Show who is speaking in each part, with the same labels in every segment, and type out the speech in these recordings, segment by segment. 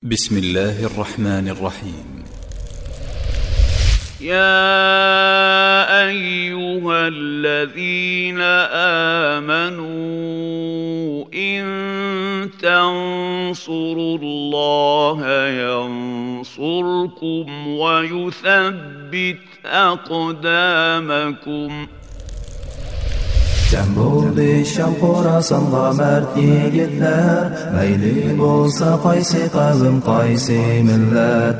Speaker 1: بسم الله الرحمن الرحيم.
Speaker 2: يا أيها الذين آمنوا إن تنصروا الله ينصركم ويثبت أقدامكم.
Speaker 3: Cem buldu Şam Xorasanğa mert yigitler, mayli bolsa qaysi qavm qaysi millat,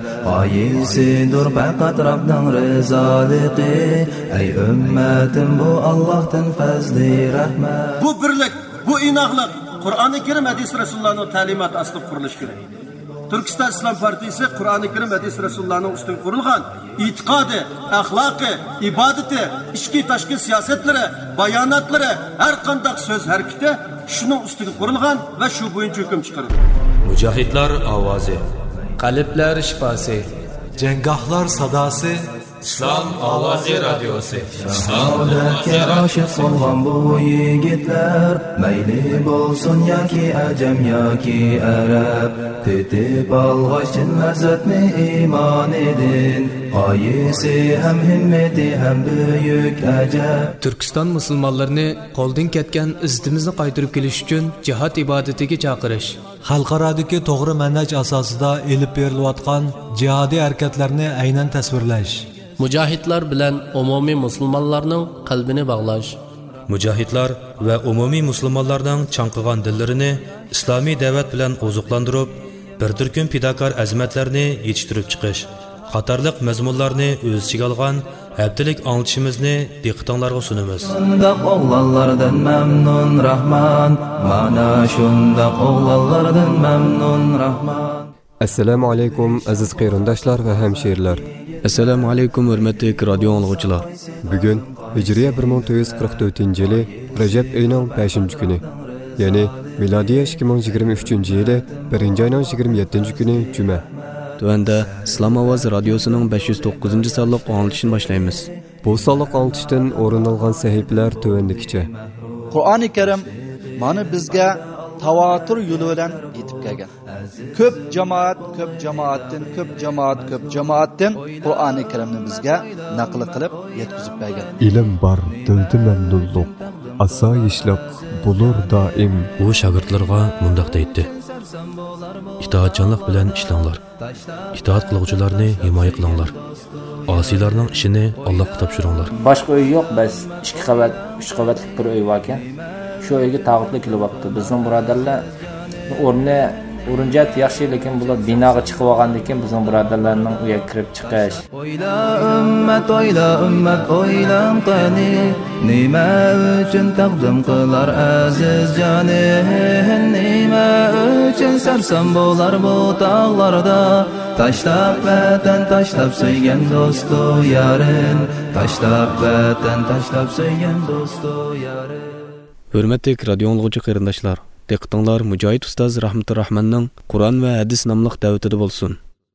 Speaker 3: qaysidir faqat Rabbning rizoliqi, ey ummatim bu Allohdan fazli rahmat.
Speaker 4: Bu birlik, bu inoqlik Qur'oni Karim hadis Rasulullohning ta'limoti asli qurilishi kerak. Turkiston Islom partiyasi Qur'oni Karim hadis Rasulullohning ustidan qurilgan e'tiqodi, axloqi, ibodati, ichki tashqi siyosatlari, bayonotlari, har qanday so'z harakati shuning ustiga qurilgan va shu bo'yicha hukm chiqarilgan.
Speaker 5: Mujohidlar ovozi,
Speaker 6: qalblar shifosi,
Speaker 7: janggohlar sadosi,
Speaker 5: Islom ovozi radiosi.
Speaker 3: Saodatga oshiq bo'lgan bu yigitlar, mayli bo'lsin yoki ajam yoki arab, tetib olg'achin lazzatni iymon edin, qaysi ham himmati ham buyuk ajab.
Speaker 6: Turkiston musulmonlarini qo'ldan ketgan izzatimizni qaytarib kelish uchun jihad ibodatiga chaqirish,
Speaker 7: xalqarodagi to'g'ri manhaj asosida elib berilayotgan jihodiy harakatlarni aynan tasvirlash,
Speaker 8: mujohidlar bilan umumiy musulmonlarning qalbini bog'lash,
Speaker 5: mujohidlar va umumiy musulmonlarning chanqigan dillarini islomiy da'vat bilan oziqlantirib, bir turkum fidokor azmatlarni yetishtirib chiqish qatorliq mazmunlarni o'z ichiga olgan haftalik anglitishimizni diqqatingizga sunamiz.
Speaker 3: Shundoq o'g'lonlardan mamnun Rahman, mana shundoq o'g'lonlardan mamnun Rahman.
Speaker 9: Assalomu alaykum aziz qarindoshlar va hamshirlar.
Speaker 6: Assalomu alaykum hurmatli radio anglag'uchilar.
Speaker 9: Bugun Hijriya 1444-yili Rajab oyining 5-kuni, ya'ni milodiy 2023-yili 1-oyning 27-kuni juma.
Speaker 6: Tuanda Islom ovozi radiosining 509-sonliq anglitishini boshlaymiz.
Speaker 9: Bu sonliq anglitishdan o'rin olgan sahifalar tuvandikicha.
Speaker 10: Qur'oni Karim mana bizga tavatur yo'li bilan yetib kelgan. Ko'p jamoatdan Qur'oni Karimni bizga naql qilib yetkazib bergan.
Speaker 9: Ilm bor, dilda mamnunlik, asoyishlik bo'lur doim.
Speaker 5: U shogirdlarga mundaq deydi: itoatchanlik bilan ishlanglar. Itoat qiluvchilarni himoya qilinglar. Osiylarning ishini Allohga topshiringlar.
Speaker 11: Boshqa uy yo'q, bas 2 qavat, 3 qavatlik bir uy bor ekan. Shu uyga tag'ibli kelyapti. Bizning birodarlar o'rni urinjat yaxshi, lekin bular binoga chiqib olgandan keyin bizning birodarlarning uyga kirib chiqish.
Speaker 3: Oyla ummat, oylam qani, nima uchun taqdim qilar aziz jonin, nima uchun sarsam bo'lar bu tog'larda, tashlab vatan, tashlab sevgan do'stu yarin, tashlab vatan, tashlab sevgan do'stu yarin.
Speaker 6: Hurmatli radio anglag'uchi qarindoshlar, diqqatinglar Mujohid ustoz Rahmaturrahmanning Qur'on va hadis nomli davatida bo'lsin.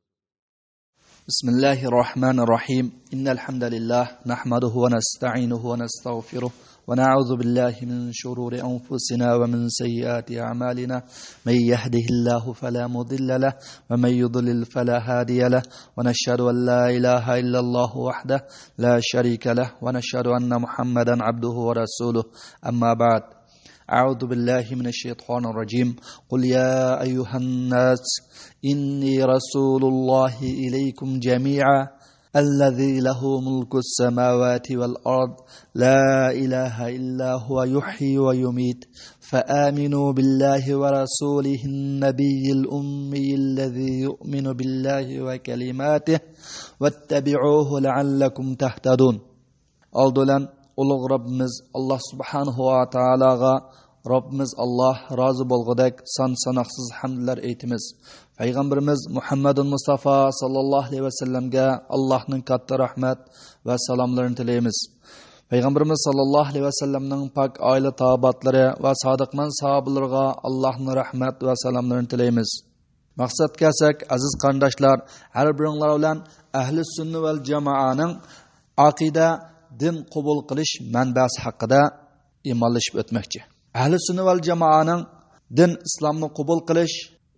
Speaker 10: Bismillahirrohmanirrohim. Innal hamdalillah nahmaduhu va nasta'inuhu va nastaghfiruh va na'udzu billahi min shururi anfusina va min sayyiati a'malina. May yahdihillahu fala mudilla lahu wa may yudlil fala hadiya lahu wa nashhadu an la ilaha illallah wahdahu la sharika lahu wa nashhadu anna Muhammadan abduhu wa rasuluhu. Amma ba'd. أعوذ بالله من الشيطان الرجيم. قل يا أيها الناس إني رسول الله إليكم جميعا الذي له ملك السماوات والأرض لا إله إلا هو يحيي ويميت فآمنوا بالله ورسوله النبي الأمي الذي يؤمن بالله وكلماته واتبعوه لعلكم تهتدون. Aldolan ulug' Rabbimiz Allah subhanahu wa ta'alaga Rabbimiz Allah razı bolğudak san-sanoqsiz hamdlar aytimiz. Payg'ambarimiz Muhammadun Mustafa sallallohu alayhi va sallamga Allohning katta rahmat va salomlarini tilaymiz. Payg'ambarimiz sallallohu alayhi va sallamning pak oila taobatlari va sodiqman sahobalarga Allohning rahmat va salomlarini tilaymiz. Maqsad kelsak, aziz qarindoshlar, har biringlar bilan ahli sunna val jamoaning aqida din qabul qilish manbasi haqida imonlashib o'tmoqchi. Ahli sunna val jamoaning din islomni qabul qilish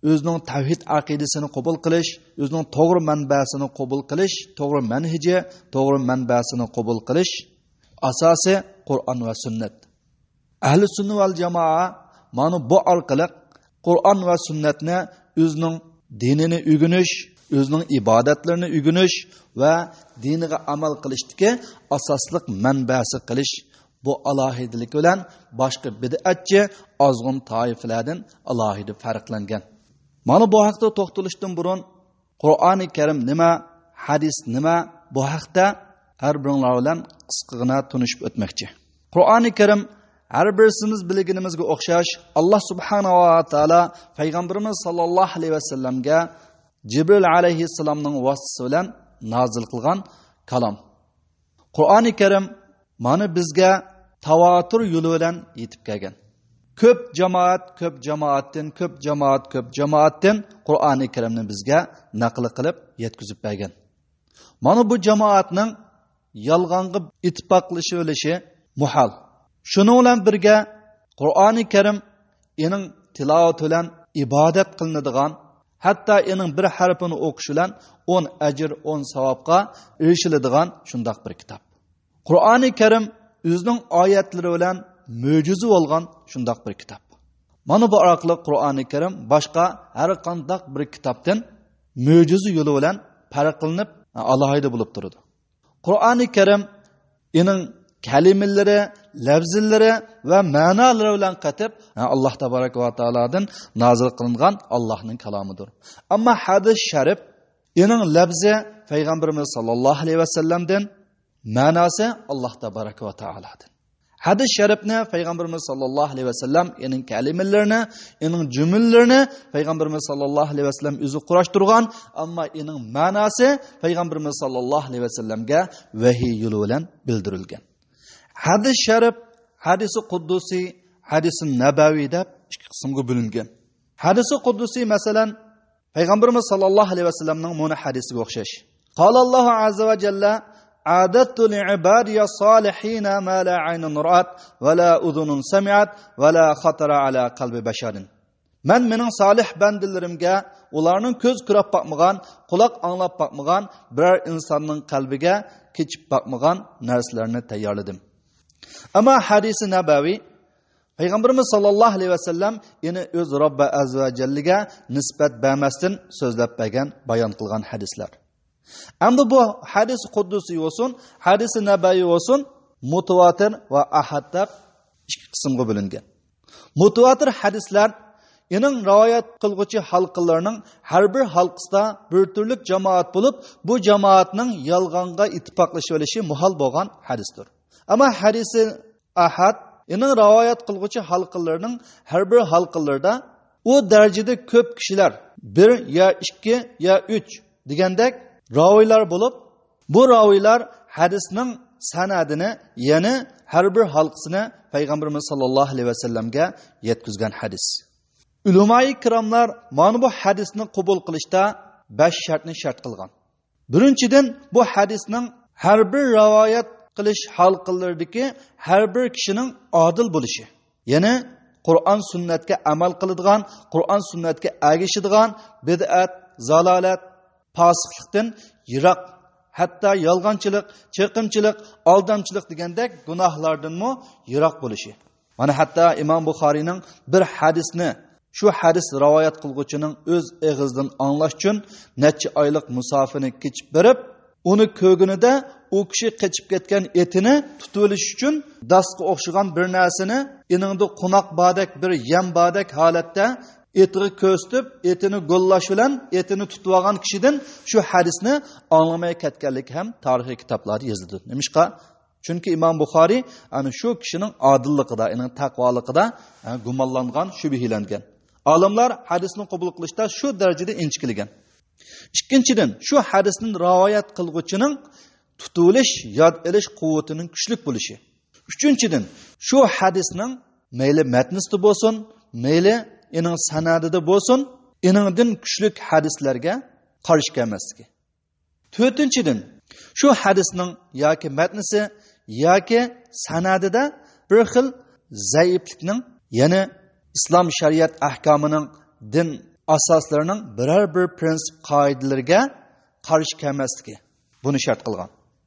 Speaker 10: o'zining tavhid aqidasini qabul qilish, o'zining to'g'ri manbasini qabul qilish, to'g'ri manhaji, to'g'ri manbasini qabul qilish asosi Qur'on va sunnat. Ahli sunna val jamoa mana bu orqali Qur'on va sunnatni o'zining dinini o'rganish, o'zining ibodatlarini o'rganish va diniga amal qilishdagi asosliq manbasi qilish. Bu alohidalik bilan boshqa bid'atchi ozg'un toifalardan alohida farqlangan. Mana bu haqda to'xtalishdan burun Qur'oni Karim nima, hadis nima, bu haqda har biringlar bilan qisqagina tunishib o'tmoqchi. Qur'oni Karim har birisimiz bilganimizga o'xshash Alloh subhanahu va taolo payg'ambarimiz sollallohu alayhi vasallamga Jibril alayhissalomning vasitasi bilan nozil qilgan kalom. Qur'oni Karim mana bizga tavatur yo'li bilan yetib kelgan. Ko'p jamoatdan Qur'oni Karimni bizga naql qilib yetkazib bergan. Mana bu jamoatning yolg'onga ittifoqlashish bo'lishi muhal. Shuning bilan birga Qur'oni Karim ening tilovat bilan ibodat qilinadigan, hatto ening bir harfini o'qish bilan 10 ajr, 10 savobga erishiladigan shundoq bir kitob. Qur'oni Karim o'zining oyatlari bilan mo'jiza bo'lgan shundoq bir kitob. Mana bu orqali Qur'oni Karim boshqa har qanday bir kitobdan mo'jiza yo'li bilan farqlanib alohida bo'lib turadi. Qur'oni Karim ening kalimalari, lafzlari va ma'nolari bilan qatib Alloh tabaraka va taolodan nozil qilingan Allohning kalomidir. Ammo hadis sharif ening lafzi payg'ambarimiz sollallohu alayhi vasallamdan, ma'nosi Alloh tabaraka va taolodan. Hadis sharifni payg'ambarimiz sollallohu alayhi vasallam ening kalimalarini, ening jumlalarni payg'ambarimiz sollallohu alayhi vasallam o'zi qurashtirgan, ammo ening ma'nosi payg'ambarimiz sollallohu alayhi vasallamga vahiy yo'li bilan bildirilgan. Hadis sharif, hadisi quddusi, hadisi nabaviy deb ikki qismga bo'lingan. Hadisi quddusi masalan payg'ambarimiz sollallohu alayhi vasallamning mana hadisiga o'xshash. Qalallohu azza va jalla A'adtu li'ibadiya salihina ma la 'aynun ra'at va la udhunun sami'at va la khatara ala qalbi basharin. Mening solih bandilarimga ularning ko'z ko'rib boqmagan, quloq anglab boqmagan, biror insonning qalbiga kechib boqmagan narsalarni tayyorladim. Ammo hadisi nabaviy payg'ambarimiz sollallohu alayhi vasallam yana o'z Robbi azza va jallaga nisbat bermasdan so'zlab bergan, bayon qilgan hadislar. Endi bu hadis quddusi olsun, hadisi nabaviy olsun, mutawatir va ahad deb ikki qismga bo'lingan. Mutawatir hadislar ening rivoyat qilguvchi halqalarning har bir halqasida bir turlik jamoat bo'lib, bu jamoatning yolg'onga ittifoqlashib olishi muhal bo'lgan hadisdir. Ammo hadisi ahad ening rivoyat qilguvchi halqalarning har bir halqalarida u darajada ko'p kishilar, 1 ya 2 ya 3 degandek raviylar bo'lib, bu raviylar hadisning sanadini, ya'ni har bir halqasini payg'ambarimiz sollallohu alayhi vasallamga yetkazgan hadis. Ulamo-i kiromlar mana bu hadisni qabul qilishda 5 shartni shart qilgan. Birinchidan, bu hadisning har bir rivoyat qilish halqalaridagi har bir kishining odil bo'lishi, ya'ni Qur'on sunnatga amal qiladigan, Qur'on sunnatga agishadigan, bid'at, zalolat, fosiqlikdan yiroq, hatto yolg'onchilik, chiqimchilik, aldamchilik degandek gunohlardanmi yiroq bo'lishi. Mana hatto Imom Buxoriyning bir hadisni, shu hadis rivoyat qilguvchining o'z og'zidan anglash uchun necha oylik musofirni kechib berib, uni ko'ginida u kishi qechib ketgan etini tutib olish uchun dasga o'xshagan bir narsani iningda qunoq badek bir yem badek holatda etini ko'stib, etini go'llash bilan etini tutib olgan kishidan shu hadisni anglamay ketganlik ham tarixiy kitoblarda yozildi. Nimishqa? Chunki Imom Buxoriy ana shu kishining odilligida, uning taqvoligida gumonlangan, shubhilangan. Olimlar hadisni qabul qilishda shu darajada inchikilgan. Ikkinchidan, shu hadisni rivoyat qilguvchining tutilish, yod olish quvvatining kuchli bo'lishi. Uchinchidan, shu hadisning mayli matnida bo'lsin, mayli ening sanadida bo'lsin, eningdan kuchli hadislarga qarshi kelmasligi. To'rtinchidan, shu hadisning yoki matnisi yoki sanadida bir xil zaiflikning, ya'ni islom shariat ahkomining, din asoslarining biror bir prinsip qoidalarga qarshi kelmasligi buni shart qilgan.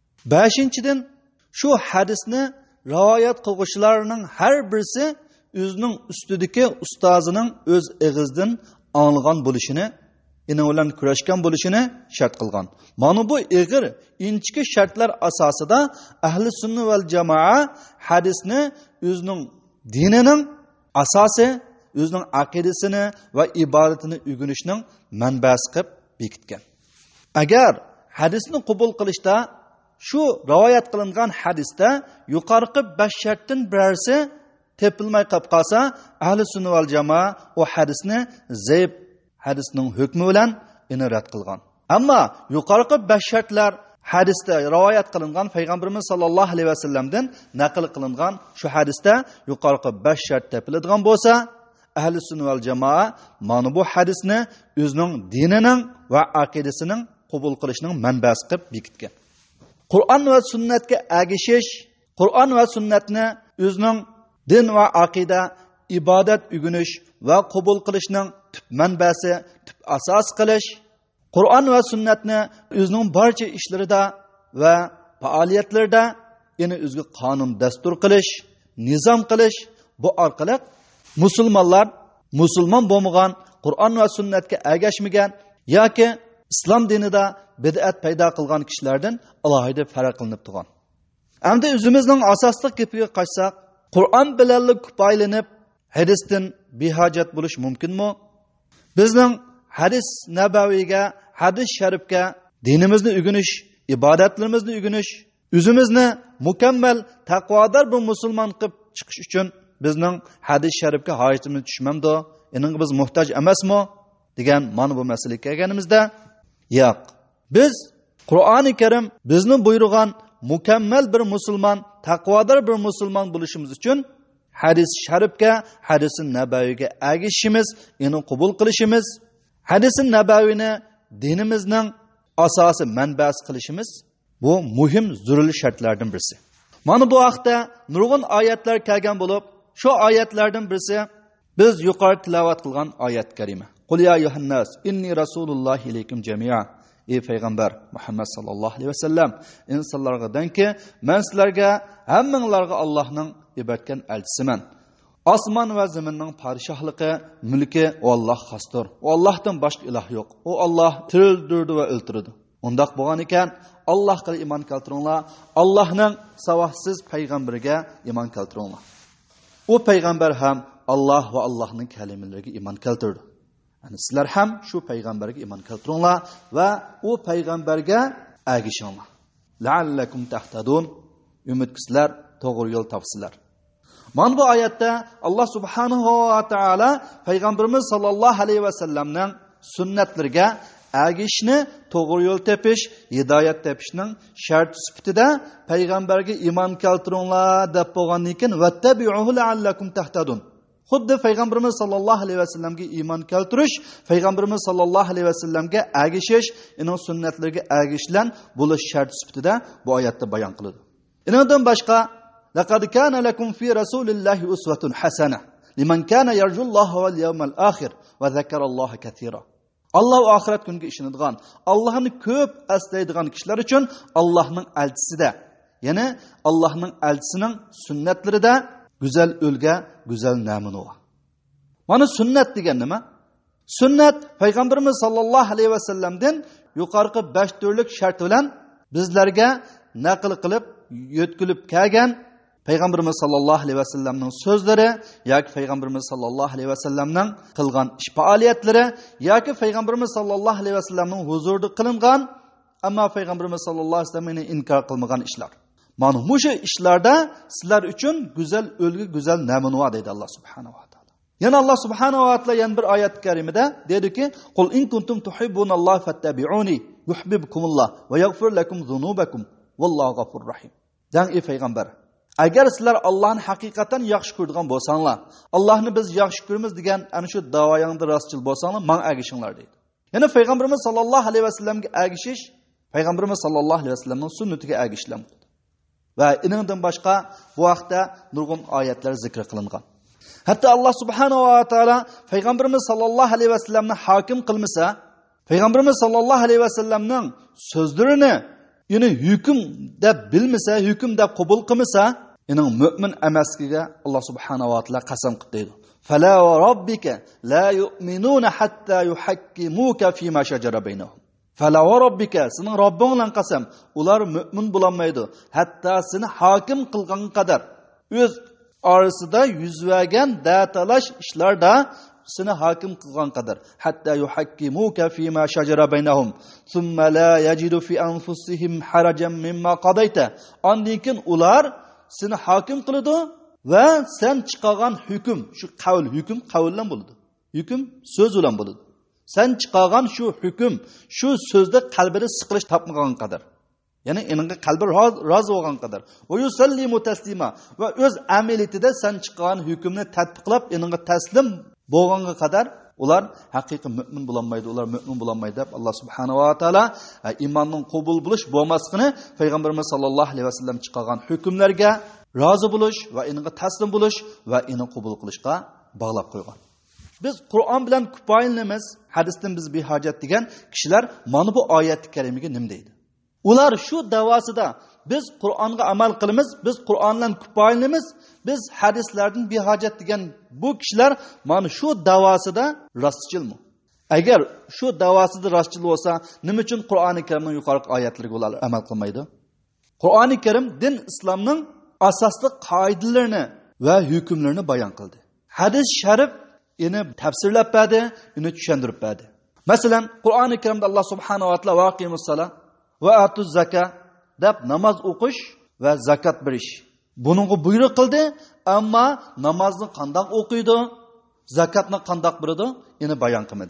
Speaker 10: 5-dan shu hadisni rivoyat qiluvchilarning har birisi o'zining ustidagi ustozining o'z og'zidan anglagan bo'lishini, uni bilan kurashgan bo'lishini shart qilgan. Mana bu ig'ir, inchki shartlar asosida ahli sunna val jamoa hadisni o'zining dinining asosi, o'zining aqidasini va ibodatini o'rganishning manbasi qilib bekitgan. Agar hadisni qabul qilishda shu rivoyat qilingan hadisda yuqorqi 5 shartdan birasi tepilmay qolib qolsa, ahli sunna val jamoa o hadisni zaif hadisning hukmi bilan rad qilgan. Ammo yuqorqi 5 shartlar hadisda rivoyat qilingan payg'ambarimiz sollallohu alayhi vasallamdan naql qilingan shu hadisda yuqorqi 5 shart tepiladigan bo'lsa, ahli sunna val jamoa mana bu hadisni o'zining dinining va aqidasining qabul qilishining manbasi qilib bekitgan. Qur'on va sunnatga agishish, Qur'on va sunnatni o'zining din va aqida, ibodat o'rganish va qabul qilishning tub manbasi, tub asos qilish, Qur'on va sunnatni o'zining barcha ishlarida va faoliyatlarida yana o'ziga qonun dastur qilish, nizom qilish, bu orqali musulmonlar musulmon bo'lmagan, Qur'on va sunnatga agashmagan yoki islom dinida bid'at paydo qilgan kishilardan alohida farq qilinib turgan. Endi o'zimizning asosli gapiga qaytsak, Qur'on bilan kifoyalanib hadisdan behojat bo'lish mumkinmi? Bizning hadis nabaviyga, hadis sharifga dinimizni o'rganish, ibodatlarimizni o'rganish, o'zimizni mukammal taqvodor bir musulmon qilib chiqish uchun bizning hadis sharifga hojatimiz tushmamdi? Endi biz muhtoj emasmi? degan mana bu masalaga kelganimizda, yo'q. Biz Qur'oni Karim bizni buyurgan mukammal bir musulmon, taqvodor bir musulmon bo'lishimiz uchun hadis sharifga, hadis nabaviyga agishishimiz, uni qabul qilishimiz, hadis nabaviyni dinimizning asosi, manbasi qilishimiz bu muhim zaruriy shartlardan birisi. Mana bu vaqtda nurg'un oyatlar kelgan bo'lib, shu oyatlardan birisi biz yuqori tilovat qilgan oyat karima. Qul ya ayyuhannas inni rasulullohi ilaykum jami'a. Ey payg'ambar Muhammad sallallohu alayhi vasallam, insonlarga danki, men sizlarga hammanglarga Allohning ibodatgan elchisiman. Osmon va zaminning podshohligi, mulki Alloh xosdir. O Allohdan boshqa iloh yo'q. O Alloh tirildirdi va o'ltirdi. Undaq bo'lgan ekan, Allohga iymon keltiringlar. Allohning savohsiz payg'ambariga iymon keltiringlar. O payg'ambar ham Alloh va Allohning kalimalariga iymon keltirdi. Yani sizlar ham shu payg'ambarga iymon keltiringlar va u payg'ambarga agishinglar. La'allakum tahtadun. Umidkizlar to'g'ri yo'l topsizlar. Mana bu oyatda Alloh subhanahu va taolo payg'ambarimiz sollallohu alayhi vasallamning sunnatlariga agishni, to'g'ri yo'l tepish, hidoyat tepishning shart sifatida payg'ambarga iymon keltiringlar deb bo'lgandan keyin vattabi'uhu la'allakum tahtadun. Xuddi payg'ambarimiz sollallohu alayhi vasallamga iymon keltirish, payg'ambarimiz sollallohu alayhi vasallamga agishish, uning sunnatlariga agishlan bo'lish shart sifatida bu oyatda bayon qiladi. Undan boshqa laqad kana lakum fi rasulillahi uswatun hasana liman kana yarjulloha val yawmal akhir va zakaralloha katira. Allah oxirat kuniga ishonadigan, Allohni ko'p aslaydigan kishilar uchun Allohning elchisida, ya'ni Allohning elchisining sunnatlarida go'zal o'lga, go'zal namuna. Mana sunnat degan nima? Sunnat payg'ambarimiz sollallohu alayhi vasallamdan yuqorqi 5 turlik shart bilan bizlarga naql qilib yetkilib kelgan payg'ambarimiz sollallohu alayhi vasallamning so'zlari yoki payg'ambarimiz sollallohu alayhi vasallamning qilgan ish faoliyatlari yoki payg'ambarimiz sollallohu alayhi vasallamning huzurida qilingan ammo payg'ambarimiz sollallohu alayhi vasallamni inkor qilmagan ishlar. Mana mushu ishlarda sizlar uchun go'zal o'lgi, go'zal namuna deydi Alloh subhanahu va taolo. Yana Alloh subhanahu va taolo yana bir oyat karimada dediki: "Qul in kuntum tuhibbunalloha fattabi'uni yuhibbukumulloh va yaghfir lakum zunubakum vallohu g'afurur rahim." Dang ey payg'ambar, agar sizlar Allohni haqiqatan yaxshi ko'radigan bo'lsanglar, Allohni biz yaxshi ko'ramiz degan ana shu da'voyingda rostchil bo'lsanglar, men agishinglar deydi. Yana payg'ambarimiz sollallohu alayhi vasallamga agishish, payg'ambarimiz sollallohu alayhi vasallamning sunnatiga agishlam. Va iningdan boshqa bu vaqtda nurg'un oyatlar zikr qilingan. Hatta Allah subhanahu wa ta'ala Peygamberimiz sallallahu aleyhi ve sellemni hakim kılmasa, Peygamberimiz sallallahu aleyhi ve sellemning sözlerini yine hüküm de bilmese, hüküm de kabul kılmasa, yine mümin emeskiga Allah subhanahu wa ta'ala qasam qildi. فَلَا وَرَبِّكَ لَا يُؤْمِنُونَ حَتَّى يُحَكِّمُوكَ فِي مَا شَجَرَ بَيْنَهُمْ. فَلَا وَرَبِّكَ senin Rabbinle qasam, ular mümin bulamaydı. Hatta seni hakim kılgan kadar öz arasında yüz vergen dağıtalaş işlerde seni hakim kılgan kadar. Hatta yuhakkimuka fima şajara beynahum. Thumma la yajidu fi anfusihim harajan mimma qadayta. Andinkin ular seni hakim kılıdı ve sen çıkargan hüküm, şu hüküm kavullan buludu. Hüküm söz ulan buludu. Sen çıkargan şu hüküm, şu sözde kalbine sıkılış tapmagan kadar. Yani inanın kalbi razı olan kadar. Ve yusallimu teslima. Ve öz ameliyatida sen çıkan hükümünü tatbiqlab, inanın teslim bo'lganga kadar ular haqiqiy mümin bulanmaydı. Ular mümin bulanmaydı deb Allah subhanahu wa ta'ala imanning qabul bo'lish bo'lmasligini Peygamberimiz sallallohu alayhi ve sellem chiqargan hükümlerge razı bo'lish ve inanın teslim bo'lish ve inanın qabul qilishga bog'lab qo'ygan. Biz Qur'on bilan kifoyalanamiz, hadisdan biz behojat degan kishilar mana bu oyat-i karimaga nima deydi? Ular şu davasida biz Qur'onga amal qilamiz, biz Qur'on bilan kifoyalanamiz, biz hadislardan behojat degan bu kishilar mana şu davasida rostchilmi? Agar şu davasida rostchil bo'lsa, nima uchun Qur'oni Karimning yuqorqi oyatlariga ular amal qilmaydi? Qur'oni Karim din islomning asosli qoidalarini va hukmlarini bayon qildi. Hadis sharif ini tafsirlab berdi, ini tushuntirib berdi. Masalan, Qur'oni Karimda Alloh subhanahu va taolo vaqimus salat va atuz zakat deb namoz o'qish va zakat berish. Buningga buyruq qildi, ammo namozni qandoq o'qiydi, zakatni qandoq beradi, ini bayon qilmadi.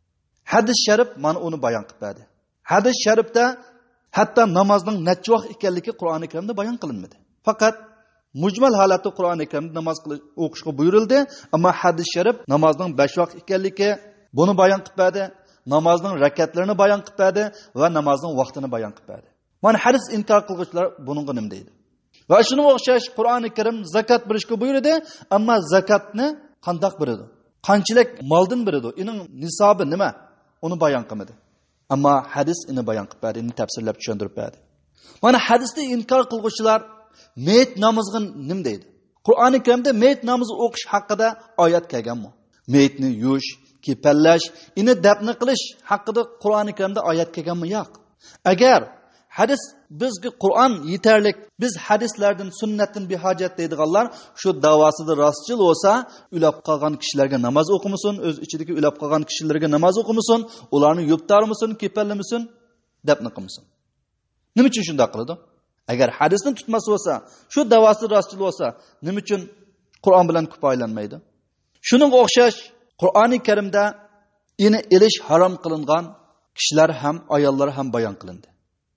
Speaker 10: Hadis sharif mana uni bayon qilib berdi. Hadis sharifda hatto namozning necha vaqt ekanligi Qur'oni Karimda bayon qilinmadi. Faqat mujmal holatda Qur'oni Karimda namoz o'qishga buyurildi, ammo hadis sharif namozning 5 vaqt ekanligi buni bayon qilib berdi. Namazning rakatlarini bayon qilib berdi va namozning vaqtini bayon qilib berdi. Mana hadis inkor qiluvchilar buningga nima deydi? Va shunga o'xshash Qur'oni Karim zakat berishga buyurdi, ammo zakatni qandoq beradi? Qanchalik moldan beradi? Uning nisobi nima? Uni bayon qilmadi. Ammo hadis ini bayon qilib berdi, ini tafsirlab tushuntirib berdi. Mana hadisni inkor qiluvchilar mayit namozga nima deydi? Qur'oni Karimda mayit namozi o'qish haqida oyat kelganmi? Mayitni yuvish, kepallash, ini dafn qilish haqida Qur'oni Karimda oyat kelganmi? Yo'q. Agar hadis bizga Qur'on yetarlik, biz hadislardan, sunnatdan behojat deydiganlar shu davosida rostchil bo'lsa, ulab qolgan kishilarga namoz o'qimasin, o'z ichidagi ulab qolgan kishilarga namoz o'qimasin, ularni yuptarmasin, kepallamasin, dafn qilmasin. Nima uchun shunday qiladi? Agar hadisni tutmasa bo'lsa, shu davosida rostchil bo'lsa, nima uchun Qur'on bilan kifoyalanmaydi? Shuning o'xshash Qur'oni Karimda ini elish harom qilingan kishilar ham, ayollar ham bayon qilindi.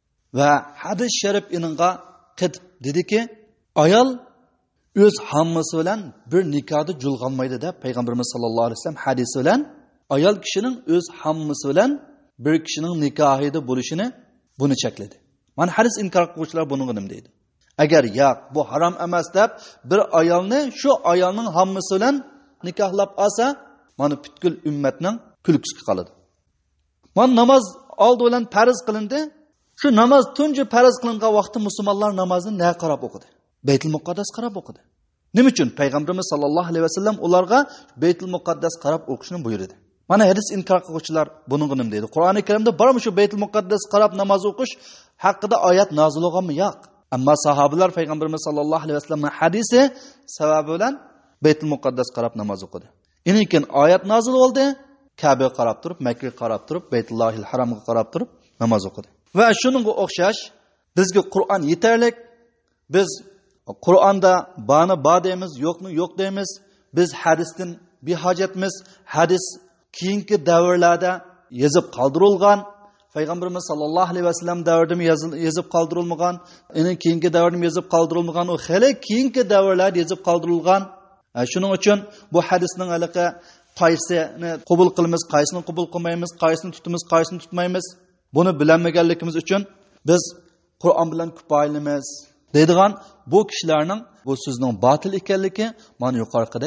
Speaker 10: Va hadis sharif ininga qitib dediki, ayol o'z hammasi bilan bir nikohda julg'anmaydi deb Payg'ambarimiz sollallohu alayhi vasallam hadisi bilan ayol kishining o'z hammasi bilan bir kishining nikohida bo'lishini buni chekladi. Mana hadis inkor qiluvchilar bunga nima deydi? Agar yo'q, bu harom emas deb bir ayolni shu ayolning hammasi bilan nikohlab olsa, mana butkul ummatning kulkusiga qoladi. Mana namoz oldi bilan farz qilindi. Shu namoz tunji farz qilingan vaqtda musulmonlar namozni nega qarab o'qidi? Baytul Muqaddas qarab o'qidi. Nima uchun? Payg'ambarimiz sollallohu alayhi vasallam ularga Baytul Muqaddas qarab o'qishni buyurdi. Mana hadis inkor qiluvchilar buningga nima deydi? Qur'oni Karimda bormi shu Baytul Muqaddas qarab namoz o'qish haqida oyat nozil bo'lganmi? Yo'q. Ammo sahobalar Payg'ambarimiz sollallohu alayhi vasallamning hadisi sababi bilan Baytul Muqaddas qarab namoz o'qidi. Lekin oyat nozil bo'ldi, Ka'baga qarab turib, Makkaga qarab turib, Baytullohil Haromga qarab turib namoz o'qidi. Va shuningga o'xshash bizga Qur'on yetarlik. Biz Qur'onda bani ba deymiz, yo'qni yo'q deymiz. Biz hadisdan behojatmiz. Hadis keyingi davrlarda yozib qoldirilgan. Payg'ambarimiz sollallohu alayhi vasallam davrida yozib qoldirilmagan, uning keyingi davrda yozib qoldirilmagan, u hali keyingi davrlarda yozib qoldirilgan. Shuning uchun bu hadisning alaqa qaysini qabul qilamiz, qaysini qabul qilmaymiz, qaysini tutamiz, qaysini tutmaymiz. Buni bilinmaganligimiz uchun biz Qur'on bilan kifoyalanamiz deydigan bu kishilarning bu so'zning batil ekanligi mana yuqoridek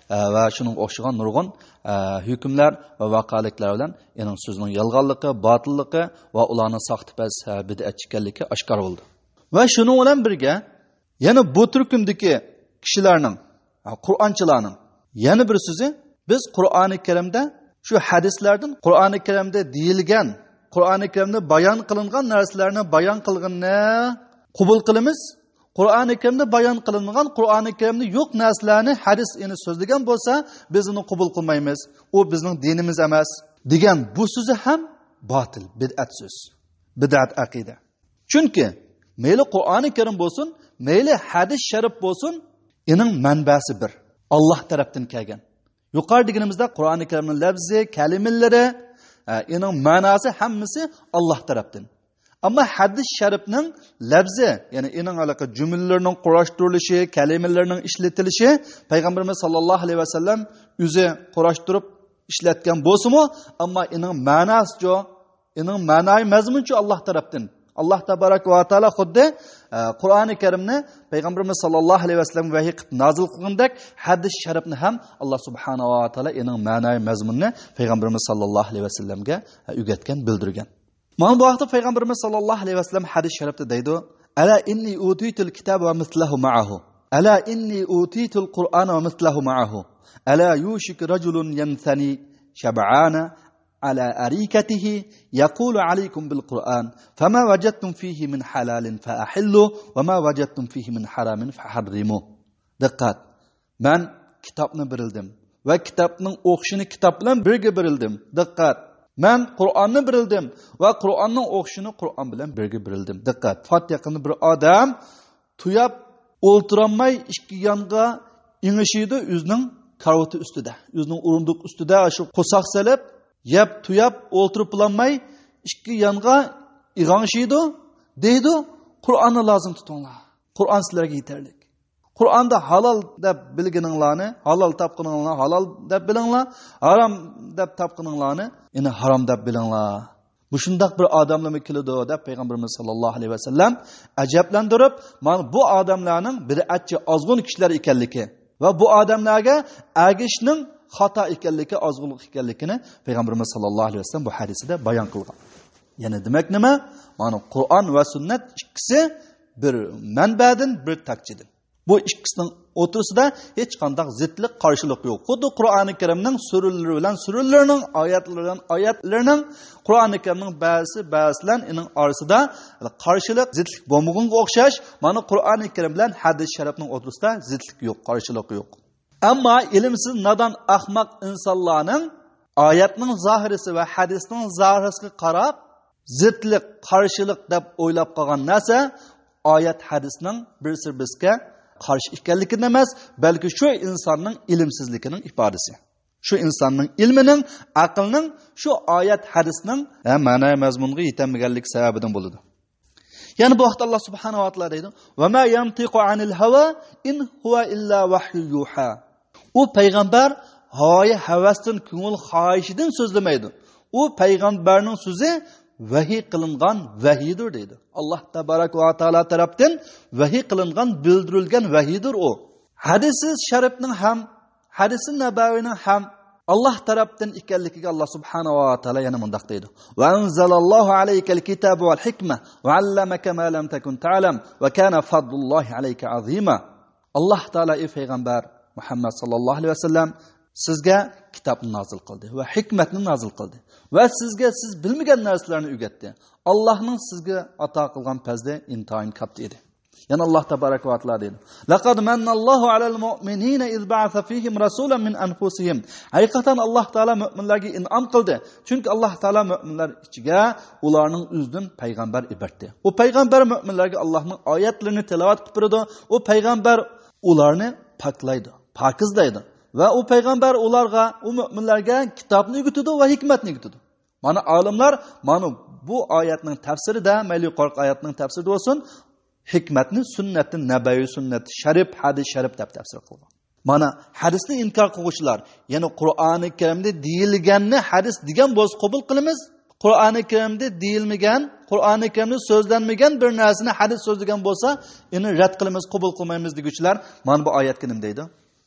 Speaker 10: va shuning o'xshagan nurg'un hukmlar va voqeliklar bilan uning so'zining yolg'onligi, botilligi va ularning soxtapas bid'atchi ekanligi oshkor bo'ldi. Va shuning bilan birga yana bu turkumdagi kishilarning, Qur'onchilarning yana bir so'zi, biz Qur'oni Karimda shu hadislardan Qur'oni Karimda deyilgan, Qur'oni Karimda bayon qilingan narsalarni bayon qilganni qabul qilamiz. Qur'oni Karimda bayon qilinmagan, Qur'oni Karimda yo'q narsalarni hadis ini so'zlagan bo'lsa, biz uni qabul qilmaymiz. U bizning dinimiz emas degan bu so'zi ham botil, bid'at so'z. Bid'at aqida. Chunki mayli Qur'oni Karim bo'lsin, mayli hadis sharif bo'lsin, ining manbasi bir. Alloh tarafdan kelgan. Yuqori deganimizda Qur'oni Karimning lafzi, kalimalari, ining ma'nosi hammasi Alloh tarafdan. Ammo hadis sharifning lafzi, ya'ni ining aloqa jumlalarning qurashtirilishi, kalimalarning ishlatilishi payg'ambarimiz sollallohu alayhi vasallam o'zi qurashtirib ishlatgan bo'lsa-mu, ammo ining ma'nosi, ining ma'noy mazmunchi Alloh tarafdan. Allah tabarak va taala xuddi Qur'oni Karimni payg'ambarimiz sollallohu alayhi vasallam vahiy qilib nozil qilgandek, hadis sharifni ham Alloh subhanahu va taala ining ma'noy mazmunni payg'ambarimiz sollallohu alayhi vasallamga o'rgatgan, bildirgan. Mana bu vaqtda payg'ambarimiz sollallohu alayhi vasallam hadis sharifda deydi: "Ala inni utitul kitaba va mithluhu ma'ahu. Ala inni utitul Qur'ana va mithluhu ma'ahu. Ala yushik rajulun yanthani shab'ana على أريكته يقول عليكم بالقرآن فما وجدتم فيه من حلال فأحلوا وما وجدتم فيه من حرام فحرموا." Dikkat. Ben kitapni birildim ve kitapның o'qishini kitap bilan birga birildim. Dikkat. Ben Qur'onni birildim ve Qur'onning o'qishini Qur'on bilan birga birildim. Dikkat. Fatihani bir odam tuyab o'ltiramay ikki yonga ingishidi o'zining karvati ustida, o'zining o'rindiq ustida shu qo'soq salib yap tuyab o'ltirib bulanmay ikki yonga ig'anishidi deydi. Qur'onni lozim tutinglar. Qur'on sizlarga yetarli. Qur'onda halol deb bilganinglarni, halol topqininglarni halol deb bilinglar, harom deb topqininglarni uni harom deb bilinglar. Bu shundoq bir odamlarga keladi deb payg'ambarimiz sollallohu alayhi vasallam ajablantirib, mana bu odamlarning bid'atchi ozg'un kishilar ekanligi va bu odamlarga agishning xato ekanligi, ozg'unlik ekanligini payg'ambarimiz sollallohu alayhi vasallam bu hadisida bayon qilgan. Yana demak nima? Mana Qur'on va sunnat ikkisi bir manbadan, bir takchidan. Bu ikkisining o'rtasida hech qanday zidlik, qarshilik yo'q. Xuddi Qur'oni Karimning suralari bilan suralarining, oyatlari bilan oyatlarining, Qur'oni Karimning ba'zi bilan ining orasida qarshilik, zidlik bo'lmaganga o'xshash, mana Qur'oni Karim bilan hadis sharifning o'rtasida zidlik yo'q, qarshilik yo'q. Ammo ilmsiz, nodon, ahmoq insonlarning oyatning zohirisi va hadisning zohirisiga qarab zidlik, qarshilik deb o'ylab qolgan narsa oyat hadisning bir-birisiga qarshi ekanligidan emas, balki shu insonning ilmsizligining ifodasi. Shu insonning ilmining, aqlning shu oyat hadisning ma'no mazmuniga yetmaganligi sababidan bo'ladi. Yani bu vaqtda Alloh subhanahu va taolo deydi: "Va ma yantiqu anil hawa in huwa illa vahyu yuha." U payg'ambar havoyi havasdan, ko'ngil xohishidan so'zlamaydi. U payg'ambarning so'zi vahiy qilingan vahiydir deydi. Alloh tabarak va taolo tarafdan vahiy qilingan, bildirilgan vahiydir u. Hadisi sharifning ham, hadisi nabaviyning ham Allah tarafdan ekanligiga Alloh subhanahu va taolo yana mundaq deydi: "Va anzalallohu alaykal kitaba val hikma va allamaka ma lam takun ta'lam va kana fadlullohi alayka azima." Alloh taolo ey payg'ambar Muhammad sallallohu alayhi vasallam sizga kitobni nozil qildi va hikmatni nozil qildi va sizga siz bilmagan narsalarni o'rgatdi. Allohning sizga ato qilgan fazli intayin katta edi. Yani Allah tabarak ve taala dedi: "Laqad manallohu alal mu'minina iz ba'atha fihim rasulan min anfusihim." Hakikaten Allah Teala müminlerge in'am qildi. Çünkü Allah Teala müminler ichiga ularning o'zidan payg'ambar ibardi. O payg'ambar müminlerge Allah'ın oyatlarini tilovat qilib berdi. O payg'ambar ularni paklaydi, pokizlaydi ve o payg'ambar ularga, o müminlerge kitobni o'rgatdi va hikmatni o'rgatdi. Mana olimlar mana bu oyatning tafsirida, mayli qo'rq oyatning tafsirida bo'lsin, hikmatni sunnatni nabaviy, sunnat sharif, hadis sharif deb tafsir qilgan. Mana hadisni inkor qiluvchilar, ya'ni Qur'oni Karimda deyilganni hadis degan bo'lsa qabul qilamiz. Qur'oni Karimda deyilmagan, Qur'oni Karimda so'zlanmagan bir narsani hadis so'zlagan bo'lsa, uni rad qilamiz, qabul qilmaymiz deguchilar mana bu oyatga nima deydi?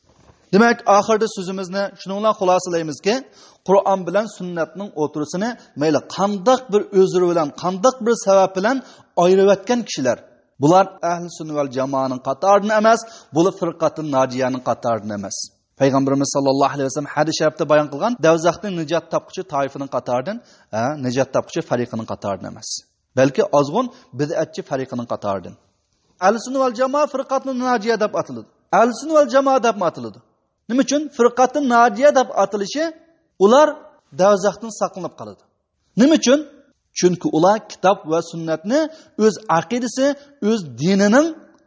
Speaker 10: Demek ahirde sözümüzni şununla xulosalaymizki, Qur'on bilan sunnatning o'tirisini mayli qandoq bir o'zri bilan, qandoq bir sabab bilan ayirayotgan kishilar. Bular ahli sunna val jamoaning qatoridan emas, bular firqatin najiyaning qatoridan emas. Peygamberimiz sallallohu alayhi vasallam hadis sharifda bayon qilgan davzaxning nijot topquchi toifining qatoridan, nijot topquchi fariqining qatoridan emas. Balki ozg'un bid'atchi fariqining qatoridan. Ahli sunna val jamoa firqatin najiya deb atiladi. Ahli sunna val jamoa deb atiladi. Nima uchun? Firqatin najiya deb atilishi ular davzaxdan saqlanib qoladi. Nima uchun? Chunki ular kitob va sunnatni o'z aqidasi, o'z dinining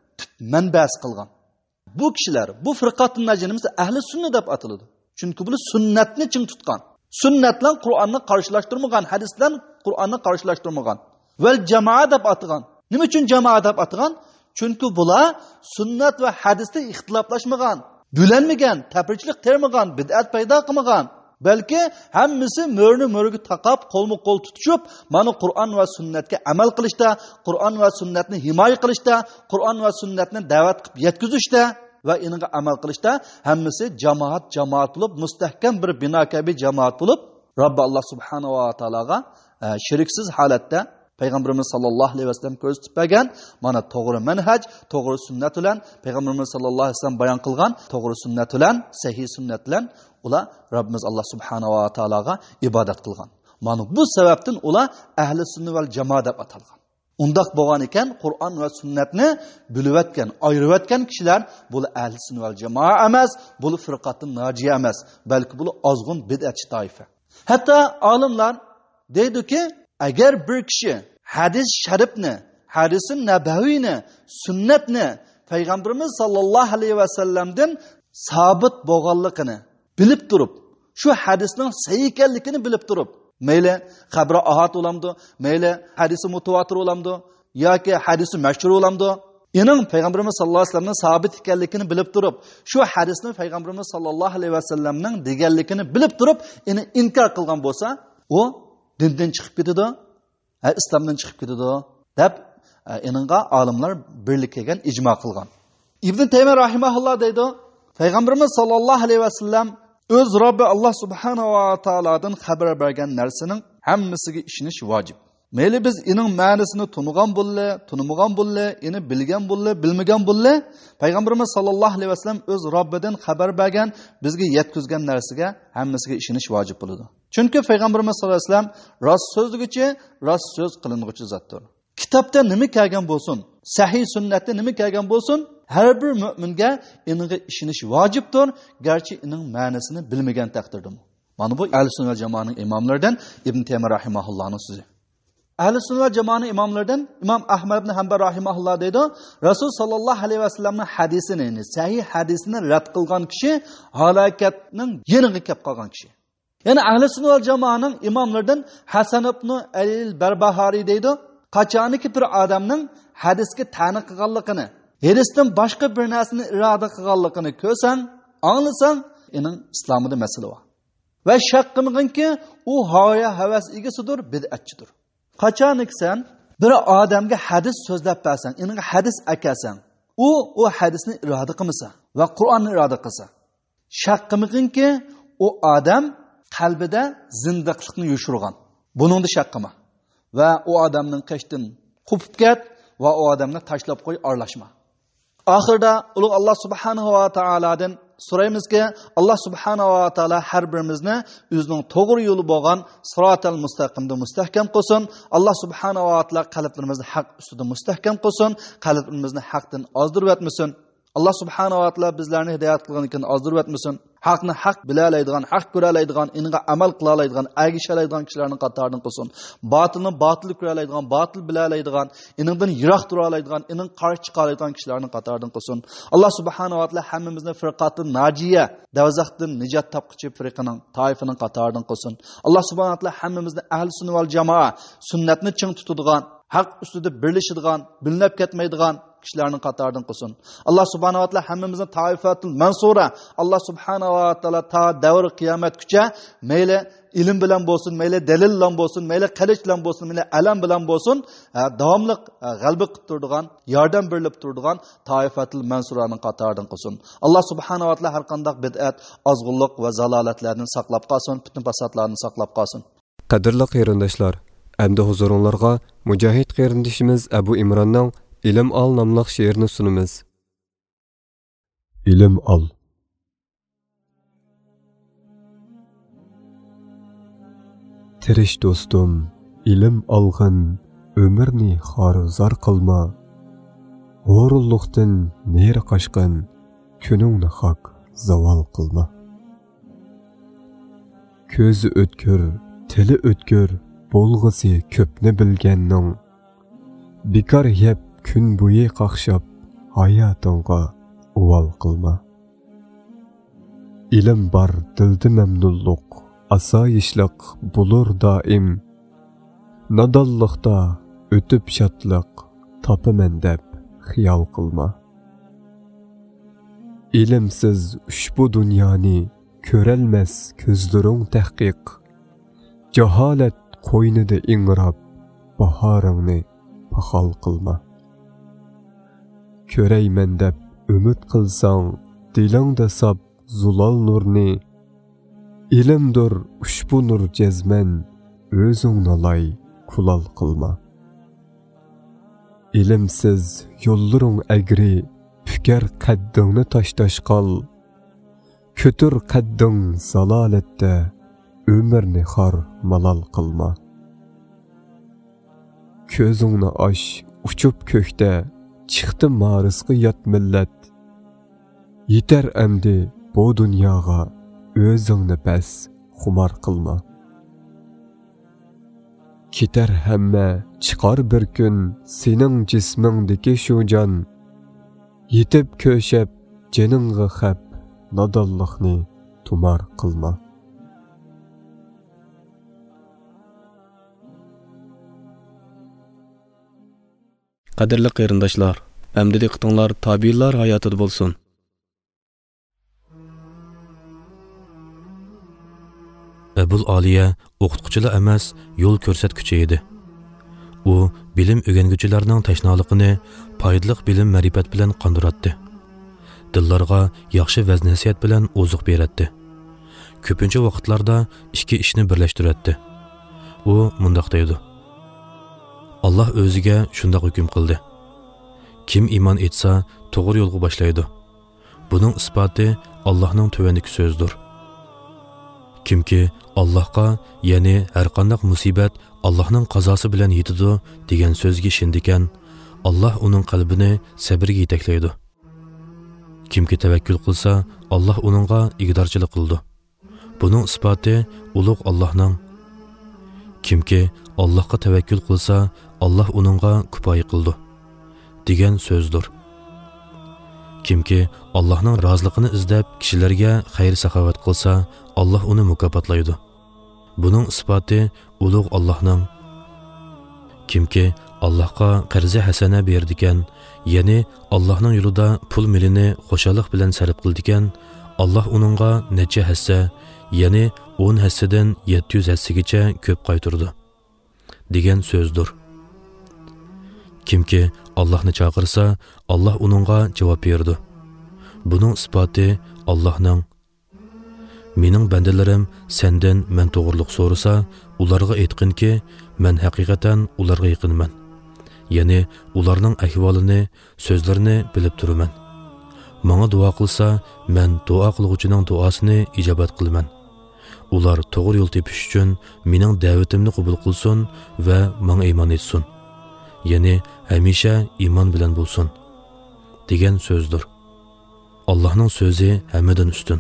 Speaker 10: manbasi qilgan. Bu kishilar, bu firqatin najinimiz ahli sunna deb atiladi. Chunki bular sunnatni ching tutgan. Sunnat bilan Qur'onni qarshilashtirmagan, hadis bilan Qur'onni qarshilashtirmagan. Val jamoa deb atilgan. Nima uchun jamoa deb atilgan? Chunki bular sunnat va hadisda ixtiloflashmagan, bo'lanmagan, tapirchilik termagan, bid'at paydo qilmagan. Balki hammasi mo'rni taqab, qo'lma-qo'l tutishib, mana Qur'on va sunnatga amal qilishda, Qur'on va sunnatni himoya qilishda, Qur'on va sunnatni da'vat qilib yetkazishda va iniga amal qilishda hammasi jamoat bo'lib, mustahkam bir bino kabi jamoat bo'lib, Robbi Alloh subhanahu va taologa shiriksiz holatda Peygamberimiz sallallohu alayhi vasallam ko'rsatib bergan mana to'g'ri manhaj, to'g'ri sunnat bilan Peygamberimiz sallallohu alayhi vasallam bayon qilgan to'g'ri sunnat bilan, sahih sunnat bilan ular Rabbimiz Alloh subhanahu va taologa ibodat qilgan. Mana bu sababdan ular ahli sunna val jamoa deb atalgan. Undaq bo'lgan ekan, Qur'on va sunnatni bilib ayirayotgan kishilar bular ahli sunna val jamoa emas, bular firqatun najiya emas, balki bular ozg'un bid'atchi toifa. Hatto olimlar deydiki, agar bir kishi hadis sharifni, hadis nabaviyni, sunnatni Peygamberimiz sallallohu alayhi vasallamdan sabit bo'lganligini bilib turib, shu hadisning sahih ekanligini bilib turib, mayli xabri ahad bo'lamdi, mayli hadisi mutawatir bo'lamdi, yoki hadisi mashhur bo'lamdi, ining Peygamberimiz sallallohu alayhi vasallamning sabit ekanligini bilib turib, shu hadisni Peygamberimiz sallallohu alayhi vasallamning deganligini bilib turib, ini inkor qilgan bo'lsa, u dindan chiqib ketadi, islomdan chiqib ketadi deb ininga olimlar birlik kelgan ijmo qilgan. Ibn Taymiyo rahimahulloh deydi, Peygamberimiz sallallohu alayhi vasallam o'z Robbi Alloh subhanahu va taolodan xabar bergan narsaning hammasiga ishonish vojib. Mayli biz ining ma'nosini tunmagan bo'lli, ini bilgan bo'lli, bilmagan bo'lli, Peygamberimiz sallallohu alayhi vasallam o'z Robbidan xabar bergan, bizga yetkazgan narsaga hammasiga ishonish vojib bo'ladi. Chunki Peygamberimiz sallallohu alayhi vasallam rost so'zligichi, rost so'z qilinguchi zotdir. Kitobda nima kelgan bo'lsin, sahih sunnatda nima kelgan bo'lsin, har bir mu'minga iniga ishonish vojibdir, garchi ining ma'nosini bilmagan taqdirda. Mana bu ahli sunna va jamoaning imomlaridan Ibn Taymiyo rahimahullohning so'zi. Ahli sunna va jamoaning imomlaridan Imom Ahmad ibn Hanbal rahimahulloh deydi, Rasul sallallohu alayhi vasallamning hadisini, sahih hadisini rad qilgan kishi halokatning yeniga kelib qolgan kishi. Yani ahli sunna va jamoaning imomlaridan Hasan ibn Ali al-Barbahari deydi, qachoniki bir odamning hadisga ta'na qilganligini, hadisdan boshqa bir narsani iroda qilganligini ko'rsang, anglasang, ining islomida masala bor. Va shak qilmaganki, u havoya havas egasidir, bid'atchidir. Qachoniki sen bir odamga hadis so'zlab bersang, ining hadis akasang, u hadisni iroda qilmasa va Qur'onni iroda qilsa, shak qilmaganki, u odam qalbida zindiqlikni yushirgan. Buningda shak qilma. Va u odamning qashdan qupib ket va u odamni tashlab qo'y, aralashma. Oxirda ulug' Alloh subhanahu va taoladan so'raymizki, Alloh subhanahu va taolo har birimizni o'zining to'g'ri yo'li bo'lgan sirotal mustaqimda mustahkam qilsin. Alloh subhanahu va taolo qalblarimizni haq ustida mustahkam qilsin, qalblarimizni haqdan ozdirib etmasin. Allah subhanahu wa ta'ala bizlarni hidoyat qilgan ekan, ozdirib etmasin. Haqni haq bilalaydigan, haq ko'ralaydigan, iniga amal qilalaydigan, agishalaydigan kishilarning qatoridan qilsin. Batilni batil ko'ralaydigan, batil bilalaydigan, iningdan yiroq turalaydigan, ining qarshi chiqalaydigan kishilarning qatoridan qilsin. Allah subhanahu wa ta'ala hammamizni firqatin najiya, davzaxdan nijot topquchi firqaning, toifaning qatoridan qilsin. Allah subhanahu wa ta'ala hammamizni ahli sunna val jamoa, sunnatni ching tutadigan, haq ustida birlashadigan, bilinib ketmaydigan kishilarning qatoridan qilsin. Alloh subhanahu va taolo hammamizni toifatul mansura, Alloh subhanahu va taolo ta davr qiyomatgacha mayli ilm bilan bo'lsin, mayli dalil bilan bo'lsin, mayli qilich bilan bo'lsin, mayli alam bilan bo'lsin, davomli g'alaba qilib turadigan, yordam berilib turadigan toifatul mansuraning qatoridan qilsin. Alloh subhanahu va taolo har qanday bid'at, ozg'unlik va zalolatlardan saqlab qolsin, butun fasodlarni saqlab qolsin.
Speaker 9: Qadrli qarindoshlar, endi huzuringizga Mujohid qarindishimiz Abu Imronning İlim al namlıq şiirini sunumuz. İlim al. Tirish dostum, ilim algın, ömürni xaruzar qılma. G'orulluqdan neri qaşqın, kününgni haq zaval qılma. Közü ötkür, tili ötkür, bolğısı köpni bilgenning. Bikar yep kun bo'yi qaqshab, hayotingga uval qilma. Ilim bar dilda mamnunlik, asoyishlik bulur doim. Nadonlikda o'tib shodlik, topaman deb xiyol qilma. Ilimsiz ushbu dunyoni ko'rolmas ko'zlaring tahqiq. Jaholat qo'ynida ingrab, bahoringni pahol qilma. Ko'rayman deb umid qilsang, dilingda sab zulal nurni. Ilimdir ushbu nur jazman, o'zingni lay kulal qilma. Ilimsiz yo'llaring agri, fikr qaddingni tosh-tosh qol. Ko'tir qadding zalolatda, umrni xor malal qilma. Ko'zingni osh, uchib ko'kda, chiqdi marisqi yot millat. Yetar amdi bu dunyoga, o'zingni bas xumor qilma. Ketar hamma, chiqar bir kun sening jismingdagi shu jon. Yetib ko'shab jiningga xab, nodonlikni tumor qilma.
Speaker 6: Qadrli qarindoshlar, əmdi diqqətinizlər tabiinlar hayatida bo'lsin.
Speaker 5: Abul Aliya o'qituvchilar emas, yo'l ko'rsatuvchi edi. U bilim o'rganguvchilarning tashnoligini foydali bilim ma'rifat bilan qondiratdi. Dillarga yaxshi vaz-nasihat bilan oziq beradi. Ko'pincha vaqtlarda ikki ishni birlashtiradi. U mundaq deydi: Allah o'ziga shunday hukm qildi. Kim iymon etsa, to'g'ri yo'lga boshlaydi. Buning isboti Allohning tövəndiki so'zdir. Kimki Allohga, ya'ni har qanday musibat Allohning qazosi bilan yetadi degan so'zga ishindikan, Alloh uning qalbini sabrga yetaklaydi. Kimki tavakkul qilsa, Alloh uningga igdorchilik qildi. Buning isboti ulug' Allohning. Kimki Allohga tavakkul qilsa, Alloh uningga kifoya qildi degan so'zdir. Kimki Allohning roziligini izlab kishilarga xayr saxovat qilsa, Alloh uni mukofotlaydi. Buning isboti ulug' Allohning. Kimki Allohga qarzi hasana berdigan, ya'ni Allohning yo'lida pul milini xo'shalik bilan sarf qildigan, Alloh uningga necha hassa, ya'ni 10 hassadan 700 hassagacha ko'p qaytirdi degan so'zdir. Kimki Allohni chaqirsa, Alloh uningga javob berdi. Buning isboti Allohning. Mening bandalarim sendan men to'g'riliq so'rasa, ularga aytqinki, men haqiqatan ularga yaqinman. Ya'ni ularning ahvolini, so'zlarini bilib turaman. Menga duo qilsa, men duo qiluvchining duosini ijobat qilaman. Ular to'g'ri yo'l tepish uchun mening da'vatimni qabul qilsin va menga iymon etsin. Ya'ni hamisha iymon bilan bo'lsin degan so'zdir. Allohning so'zi hammadan ustun.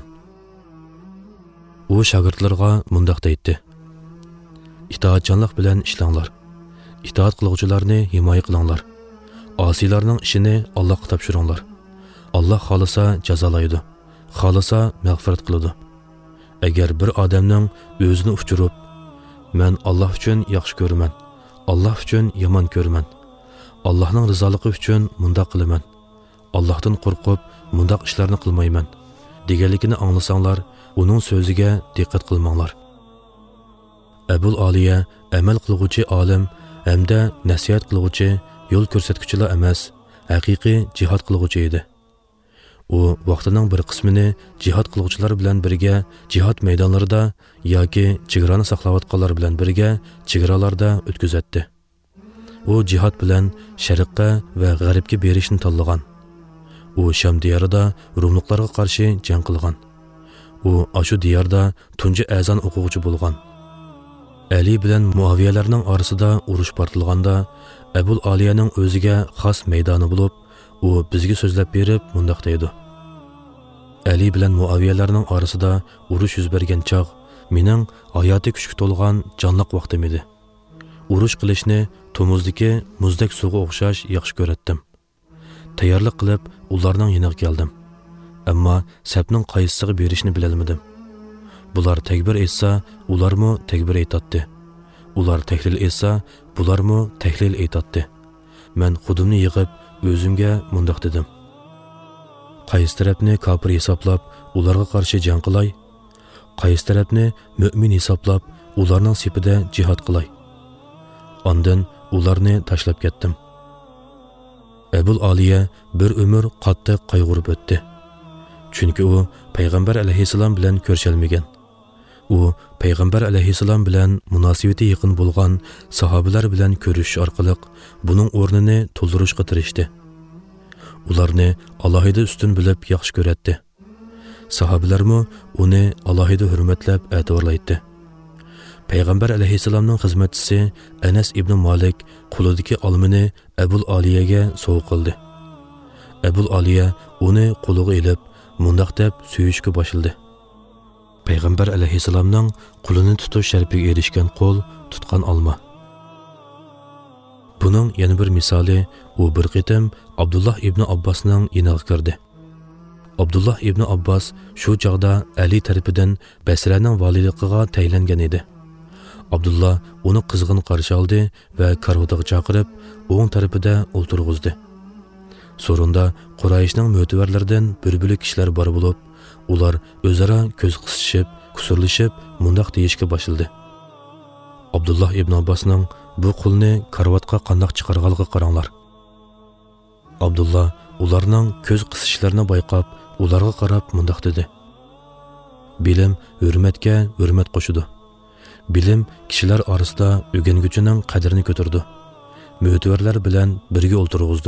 Speaker 5: U shogirdlarga mundaq deydi: itoatchanlik bilan ishlanglar. Itoat qiluvchilarni himoya qilinglar. Osiylarning ishini Allohga topshiringlar. Alloh xolasa jazolaydi, xolasa mag'firat qiladi. Agar bir odamning o'zini uchirib, men Alloh uchun yaxshi ko'raman, Allah uchun yomon ko'rman. Allohning rizoligi uchun mundoq qilaman. Allohdan qo'rqib, mundoq ishlarni qilmayman. deganligini anglasanglar, uning so'ziga diqqat qilmanglar. Abul Aliya amal qilguvchi olim hamda nasihat qilguvchi, yo'l ko'rsatuvchilar emas, haqiqiy jihad qilguvchi edi. U vaqtining bir qismini jihad qilguvchilar bilan birga jihad maydonlarida yoki chegarani saqlayotganlar bilan birga chegaralarda o'tkazatdi. U jihad bilan sharqqa va g'arbga berishni tanlagan. U Sham diyorida Rumliklarga qarshi jang qilgan. U ashu diyorda tunji azon o'quvchi bo'lgan. Ali bilan Muaviyalarning orasida urush portilganda Abul Aliyaning o'ziga xos maydoni bo'lib, u bizga so'zlab berib mundaq deydi. Ali bilan Muaviyalarning orasida urush yuz bergan chaq mening hayoti kuchga to'lgan jonliq vaqtim edi. Urush qilishni to'muzdagi muzdek suvga o'xshash yaxshi ko'ratdim. Tayyorlik qilib ularning yoniga keldim. Ammo sapning qaysisiga berishni bilolmadim. Bular takbir etsa, ularmi takbir aytadi. Ular tahlil etsa, bularmi tahlil aytadi. Men xudimni yig'ib o'zimga mundaq dedim. Qaysi tarafni kafir hisoblab, ularga qarshi jang qilay? Qaysi tarafni mu'min hisoblab, ularning sepida jihad qilay? Ondan ularni tashlab ketdim. Abul Aliya bir umr qattiq qayg'urib o'tdi. Chunki u payg'ambar alayhisalom bilan ko'rishalmagan. U payg'ambar alayhisalom bilan munosabati yaqin bo'lgan sahobalar bilan ko'rishish orqali buning o'rnini to'ldirishga tirishdi. Ularni alohida ustun bilib yaxshi ko'ratdi. Sahobalarmi uni alohida hurmatlab e'tiborlaydi. Payg'ambar alayhisalomning xizmatchisi Anas ibn Malik qo'lidagi olmani Abul Aliyaga sovg'a qildi. Abul Aliya uni qo'liga ilib, mundaq deb suyishga boshildi. Payg'ambar alayhisalomning qo'lini tutish sharafiga erishgan qo'l tutgan olma. Buning yana bir misoli, u bir qitim Abdullah ibn Abbosning yoniga kirdi. Abdullah ibn Abbos shu chaqda Ali tarafidan Basraning valiligiga tayinlangan edi. Abdullah uni qizg'in qarshi oldi va karvatiga chaqirib, o'ng tarafida o'ltirg'izdi. So'rinda Qurayshning mo'tivarlaridan bir-bir kishilar bor bo'lib, ular o'zaro ko'z qisishib, kusurlashib, mundaq deyishga boshildi. Abdullah ibn Abbosning bu qulni karvatga qandoq chiqarganligiga qaranglar. Abdullah ularning ko'z qisishlarini bayqab, ularga qarab mundaq dedi. Bilim hurmatga hurmat qo'shidi. Bilim kishilar orasida o'rganguchining qadrini ko'tardi. Mo'tivarlar bilan birga o'ltirg'izdi.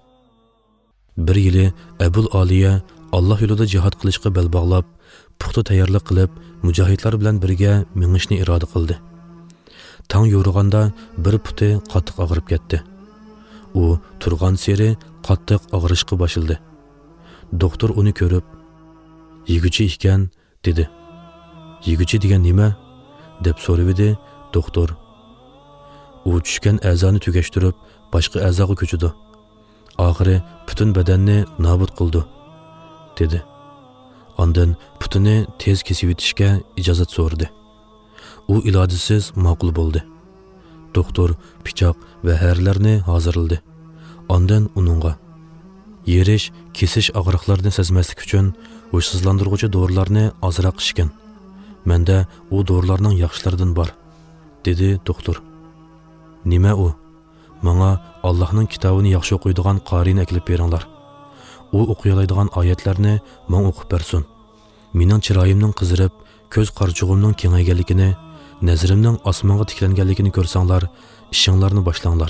Speaker 5: Bir yili Abul Aliya Allah yo'lida jihad qilishga bel bog'lab, puxta tayyorlik qilib, mujohidlar bilan birga mingishni iroda qildi. Tang yo'rig'anda bir puti qattiq og'rib ketdi. U turgan seri qattiq og'rishga boshildi. Doktor uni ko'rib, "Yeguchi ekan" dedi. "Yeguchi degan nima?" deb so'radi doktor. U tushgan a'zoni tugashtirib, boshqa a'zoga ko'chidi. Oxiri butun badanni nobud qildi, dedi. Ondan putini tez kesib o'tishga ijozat so'radi. U ilojisiz ma'qul bo'ldi. Doktor pichoq va harlarni hozirladi. Ondan uningga yerish, kesish og'riqlarini sezmaslik uchun hushsizlantiruvchi dorilarni ozroq ichgan. Menda u dorilarning yaxshilaridan bor, dedi doktor. Nima u? Menga Allohning kitobini yaxshi o'qiydigan qorini aklib beringlar. U o'qiyalaydigan oyatlarni men o'qib bersin. Mening chiroyimning qizirib, ko'z qarchug'imning kengayganligini, nazarimning osmonga tiklanganligini ko'rsanglar, ishinglarni boshlanglar.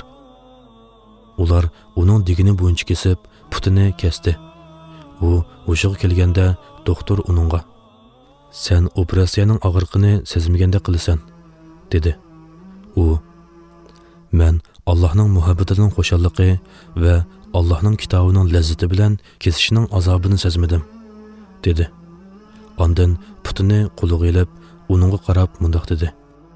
Speaker 5: Ular uning digini bo'yicha kesib, putini kesdi. U hushiga kelganda doktor uningga "Sen operatsiyaning og'riqini sezmaganda qilasan", dedi. U "Men Allohning muhabbatining xo'shalliqi va Allohning kitobining lazzati bilan kesishning azobini sezmadim", dedi. Ondan putini qo'liga ilib, uningga qarab mundaq dedi.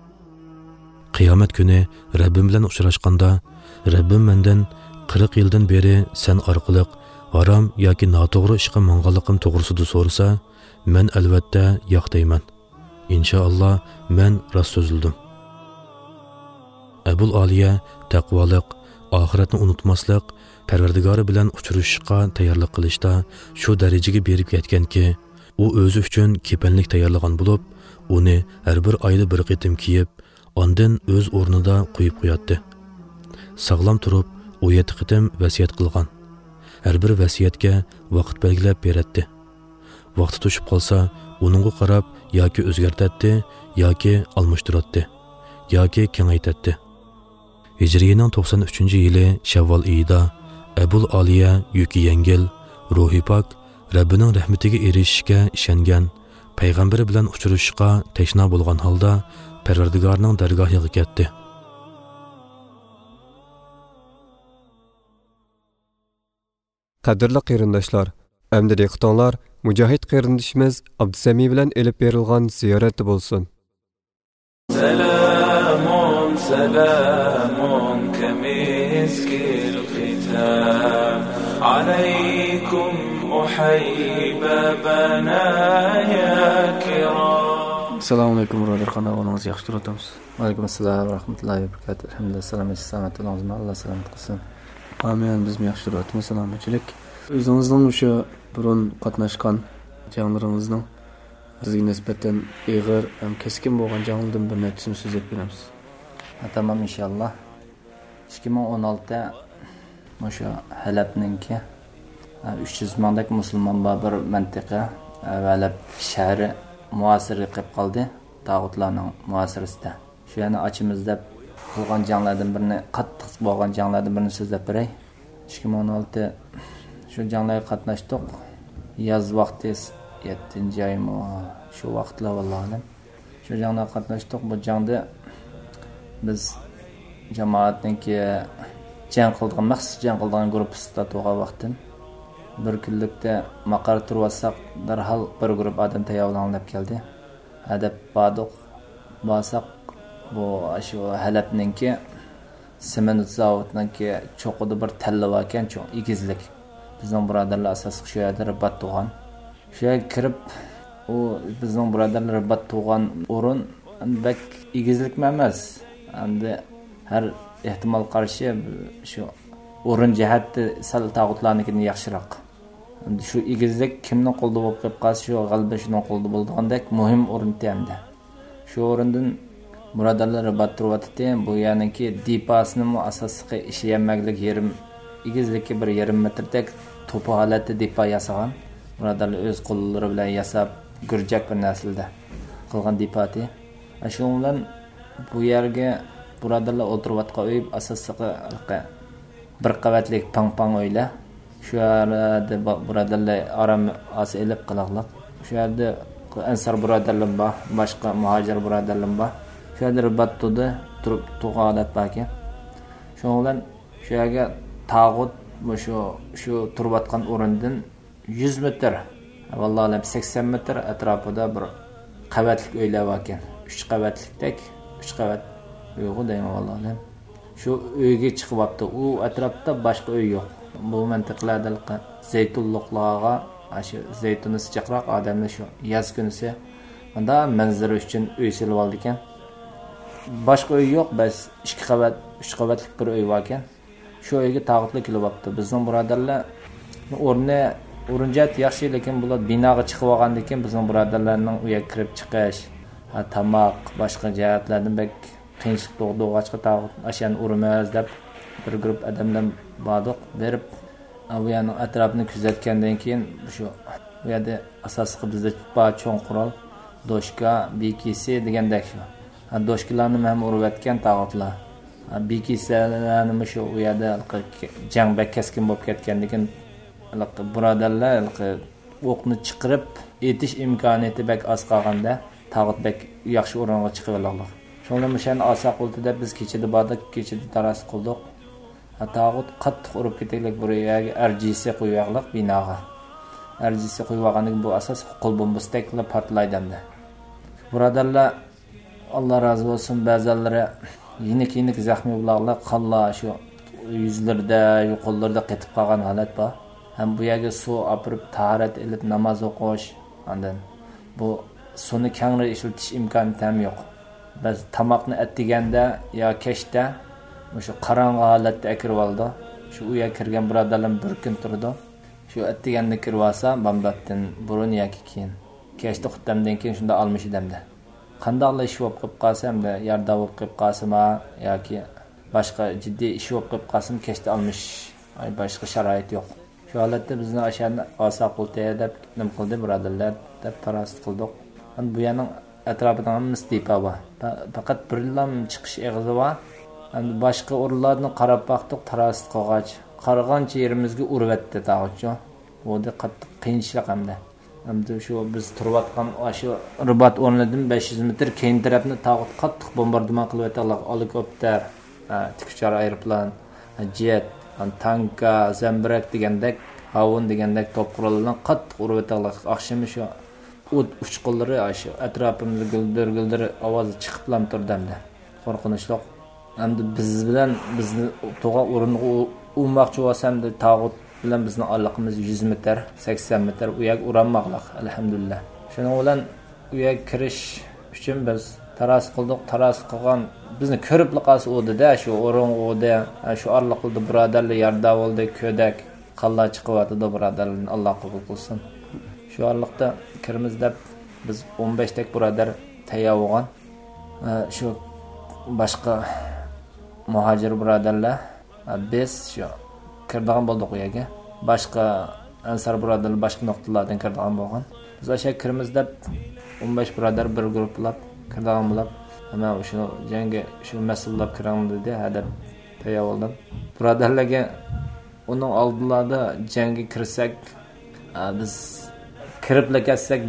Speaker 5: "Qiyomat kuni Rabbim bilan uchrashganda, Rabbim mendan 40 yildan beri sen orqali harom yoki noto'g'ri ishga mang'anligim to'g'risida so'rasa, men albatta yo'q deyman. Inshaalloh men rost so'zildim." Abul Aliya taqvoliq, oxiratni unutmaslik, Parvardigori bilan uchrashishga tayyorlik qilishda shu darajaga berib ketganki, u o'zi uchun kepanlik tayyorlagan bo'lib, uni har bir oyda bir qitim kiyib, ondan o'z o'rnida qo'yib qo'yadi. Sog'lom turib, u 7 qitim vasiyat qilgan. Har bir vasiyatga vaqt belgilab beradi. Vaqti to'shib qolsa, uningga qarab yoki o'zgartiradi, yoki almashtiradi, yoki kengaytiradi. Hijriyaning 93-yili Shavvol oyida Abul Aliya yuki yengil, ruhi pok, Rabbining rahmatiga erishishga ishongan, payg'ambari bilan uchrashishga tashna bo'lgan holda Parvardigorning dargohiga ketdi.
Speaker 9: Qadrli qarindoshlar, endi diqqatinglar Mujohid qarindishimiz Abdusami bilan elib berilgan ziyoratda bo'lsin.
Speaker 12: Salamun salamun kamiskil khitam alaykum uhaybabana ya kiram.
Speaker 13: Assalomu alaykum birodar, qanaqangiz, yaxshi turibsiz? Va alaykum assalom va rahmatullohi va barakatuh. Alhamdulillah, salomatligingizmi? Alloh salomat qilsin. Amin, biz yaxshi turibmiz, salomatchilik. O'zingizning o'sha burun qatnashgan janglaringizning bizga nisbatan ig'ir ham keskin bo'lgan janglardan bir nechasini so'zlab beramiz.
Speaker 11: Tamam inshaalloh. 2016da o'sha Halabninki 300 mingdak musulmon bor bir mantiqa Halab shahri muasir qilib qoldi, tog'utlarning muasirasida. Shu yana ochimizda bo'lgan janglardan birini, qattiq bo'lgan janglardan birini so'zlab beray. 2016 shu janglarga qatnashdik. Yoz vaqti 7-oymi shu vaqtlar vallahi. Shu jangda qatnashdik. Bu jangda biz jamoatningki jang qilgan, maxsus jang qilgan guruhda to'g'ri vaqtdan bir kunlikda maqar turvasak darhol bir guruh odam tayyorlanib keldi. Adab badoq basak bu shu Halabningki Simenut zavodningki cho'qida bir tallava ekan, cho'q igizlik. Bizning birodarlar asosan shu yerda ribat tug'an. Shu yerga kirib, u bizning birodarlar ribat tug'an o'rin bak igizlik emas. Endi har ehtimol qarshi shu o'rin jihatda sal tog'utlarnikini yaxshiroq. Endi shu igizlik kimning qo'lida bo'lib qolsa, shu g'alaba shuning qo'lida bo'lgandek muhim o'rin endi. Shu o'rindan birodarlar ribat turibdi. Bu ya'niki dipasini asosiy ishlayolmaglik yerim igizlikka bir 1,5 metrdek to'pi holatda dipa yasagan. Birodarlar o'z qo'llari bilan yasab, gurjak bir naslda qilgan dipati. Shu bilan bu yerga birodarlar o'tirib uy asosiy bir qavatlik pang-pang uylar. Shu yerda birodarlar aram as elib qilaqliq. Shu yerda ansar birodarlar bor, boshqa muhojir birodarlar bor. Shu yerda ribat turib to'g'alat baki. Shu bilan shu yerga tağut şu turbatgan o'rindan 100 metr, vallahi 80 metr atrofida bir qavatlik uylar bor ekan. 3 qavatlikdek, 3 qavat uygu deyman vallahi. Shu uyga chiqibdi. U atrofda boshqa uy yo'q. Bu mantiqlarda zaytunliqlarga, shu zaytuni sichaqroq odamlar shu yoz kunisi unda manzara uchun uy silib oldi ekan. Boshqa uy yo'q, bas 2 qavat, 3 qavatlik bir uy bor ekan. Shu uyga tog'utli kelibdi. Bizning birodarlar o'rni urinjat yaxshi, lekin bular binoga chiqib olgandan keyin bizning birodarlarning uyga kirib chiqish, tamoq, boshqa jihatlardan bek qiyinchilik tug'dirg'achqa tog'ut ashan urmas deb bir guruh odamlar bordiq berib, bu yana atrofni kuzatgandan keyin shu u yerda asosiy bizda bor cho'ng qurol, doshka, bekisi degandek shu. Doshkalarni ham urayotgan tog'utlar. Bekisalarni shu u yerda jang bak kaskin bo'lib ketgandan birodarlar o'qni chiqarib etish imkoniyati bak oz qolganda tog'ut bak yaxshi o'ringa chiqib olganlar. Shundan o'shani osa qo'ltida biz kechida bordik, kechida taras qildik. Tog'ut qattiq urib ketaylik buraya RGC qo'yganlik binoga. RGC qo'yganlik bu asos qo'l bombastaklar portlaydanda. Birodarlar Alloh razı olsun, ba'zilari yenik zaxmi bo'lganlar qalla shu yuzlarda, qo'llarida qetib qolgan holat bor. Ham bu yerga suv opirib tahorat ilib namoz o'qish, andan bu suvni kangri ishlatish imkoniyati ham yo'q. biz tomoqni atdiganda yo kechda o'sha qorong'i holatda kirib oldi. Shu uyga kirgan birodarlar bir kun turdi. Shu atdiganda kirib olsa, bomdoddan burun yoki keyin. Kechda xuttamdan keyin shunda olmish edimdi. Qandoqli ish bo'lib qolib qolsam-da, yarda bo'lib qolib qolsam yoki boshqa jiddiy ish bo'lib qolib qolsam, kechda olmish, boshqa sharoit yo'q. Shu holatda bizni ashani olsaq bo'ltay deb nim qildi birodarlar deb farost qildik. Bu yerning atrofida hammasi tepa bor. Faqat birlam chiqish eg'izi bor. Boshqa o'rinlarni qarab baqdik, tarost qog'och. Qarg'ancha yerimizga urvatdi tog'chi. Bu da qattiq qiyinchilik hamda. Hamda shu biz turayotgan shu ribat o'rnidan 500 metr keyin tarafni tog'ut qattiq bombardimon qilyapti. Helikopter, tikchar aeroplan, jet, tanka, zambirak degandek, havon degandek top qurollarni qattiq urayapti. Oqshimi shu o't uchqunlari shu atrofimizda gildir ovozi chiqiblam turdimda. Qo'rqinchli. Hamda biz bilan bizni to'g'a o'ringa umoqchi bo'lsam-da tog'ut bilan bizni orliqimiz 100 metr, 80 metr uyak uranmoqliq alhamdulillah. Shuning bilan uyak kirish uchun biz taras qildik. Taras qilgan bizni ko'ribli qolsa o'dida shu o'rin o'da shu orliqda birodarlar yarda bo'ldi, ko'dak qalla chiqyapti birodarlarni Alloh qabul qilsin. Shu orliqda kirimiz deb biz 15 tak birodar tayyor bo'lgan. Shu boshqa muhojir birodarlar biz shu kirdigan bo'ldik u yerga. Boshqa ansar birodarlar boshqa nuqtalardan kirdigan bo'lgan. Biz o'sha kirimiz deb 15 birodar bir guruhlab kirdigan bo'lib, mana o'sha jangga shu mas'ullar kiram dedi, hadab tayyor bo'ldim. Birodarlarga uning oldinlarda jangga kirsak, biz kiribla ketsak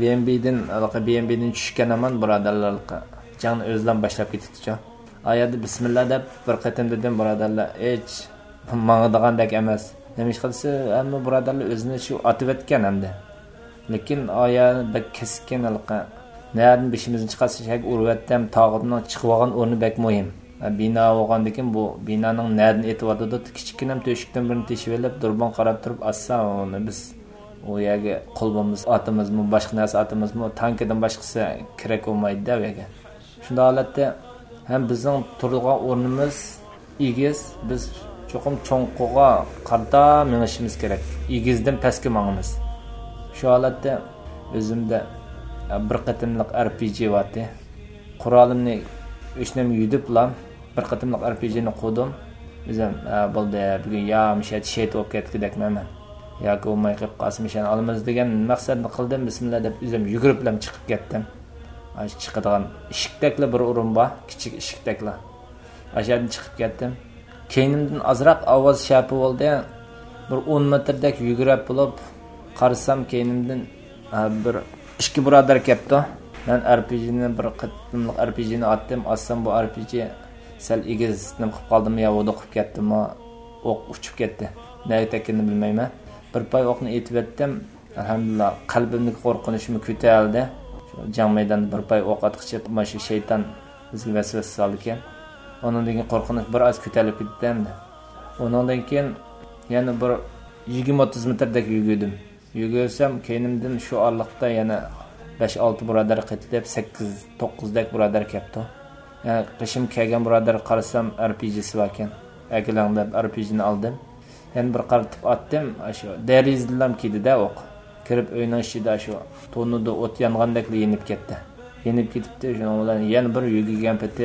Speaker 11: BNB'dan tushgan aman birodarlarga jang o'zlan boshlab ketdi. Ayada bismillah deb bir qatim dedim birodarlar, hech mang'idagandek emas. Nemish qilsa, hamma birodarlar o'zini shu atib etgan hamda. Lekin oyani bak keskin alqa. Nerdan beshimizni chiqarsa shak urvatdan tog'ibning chiqib olgan o'rni bak muhim. Bino bo'lgandan bu binoning nerdan etyapti, kichikina to'shikdan birini teshib olib, durban qarab turib, "Assalomu biz u yerga qo'lbimiz otimizmi, boshqa narsa otimizmi, tankidan boshqasi kerak bo'lmaydi" deb yerga. Shunda holatda ham bizning turgan o'rnimiz egiz, biz cho'qim cho'nqiga qarta minishimiz kerak. Egizdan pastga mangimiz. Shu holatda o'zimda bir qatimliq RPG vardı. Quralimni o'shnam yudiblam, bir qatimliq RPGni qo'ydim. O'zim bo'ldi, bugun ya mishat shet bo'lib ketdikman. Yoki o'may qilib qasmishan olamiz degan maqsadni qildim. Bismillah deb o'zim yuguriblam chiqib ketdim. Chiqadigan eshikdaklar bir o'rin bor, kichik eshikdaklar. Ashaddan chiqib ketdim. Keynimdan azroq ovoz shapi bo'ldi. Bir 10 metrdek yugurib bo'lib, qarasam keynimdan bir ikki birodar kelibdi. Men RPGni bir qatimliq RPGni otdim. Assam bu RPG sal egiz nim qilib qoldimmi yo o'da qilib ketdimmi? O'q uchib ketdi. Nega ekanini bilmayman. Bir pay o'qni etib etdim. Alhamdulillah qalbimning qo'rqinishimi ko'tarildi. Jang maydonida bir pay o'q atqichi mana shu shayton bizga vasvasa soldi ekan. Ondan keyin qo'rqinish bir oz ko'tarilib ketdi. Ondan keyin yana bir 20-30 metrdek yugurdim. Yugursam keynimdan shu orliqda yana 5-6 birodar qaytib 8-9 dak birodar kelibdi. Yani qishim kelgan birodar qarasam RPG'si bor ekan. Akilangda RPG'ni oldim. Yani bir qaratib otdim, shu derizlam kedi-da o'q. Kirib o'yning ichida shu tonida o't yongandek yenib ketdi. Yenib ketibdi, shuning bilan yana bir yugigan peti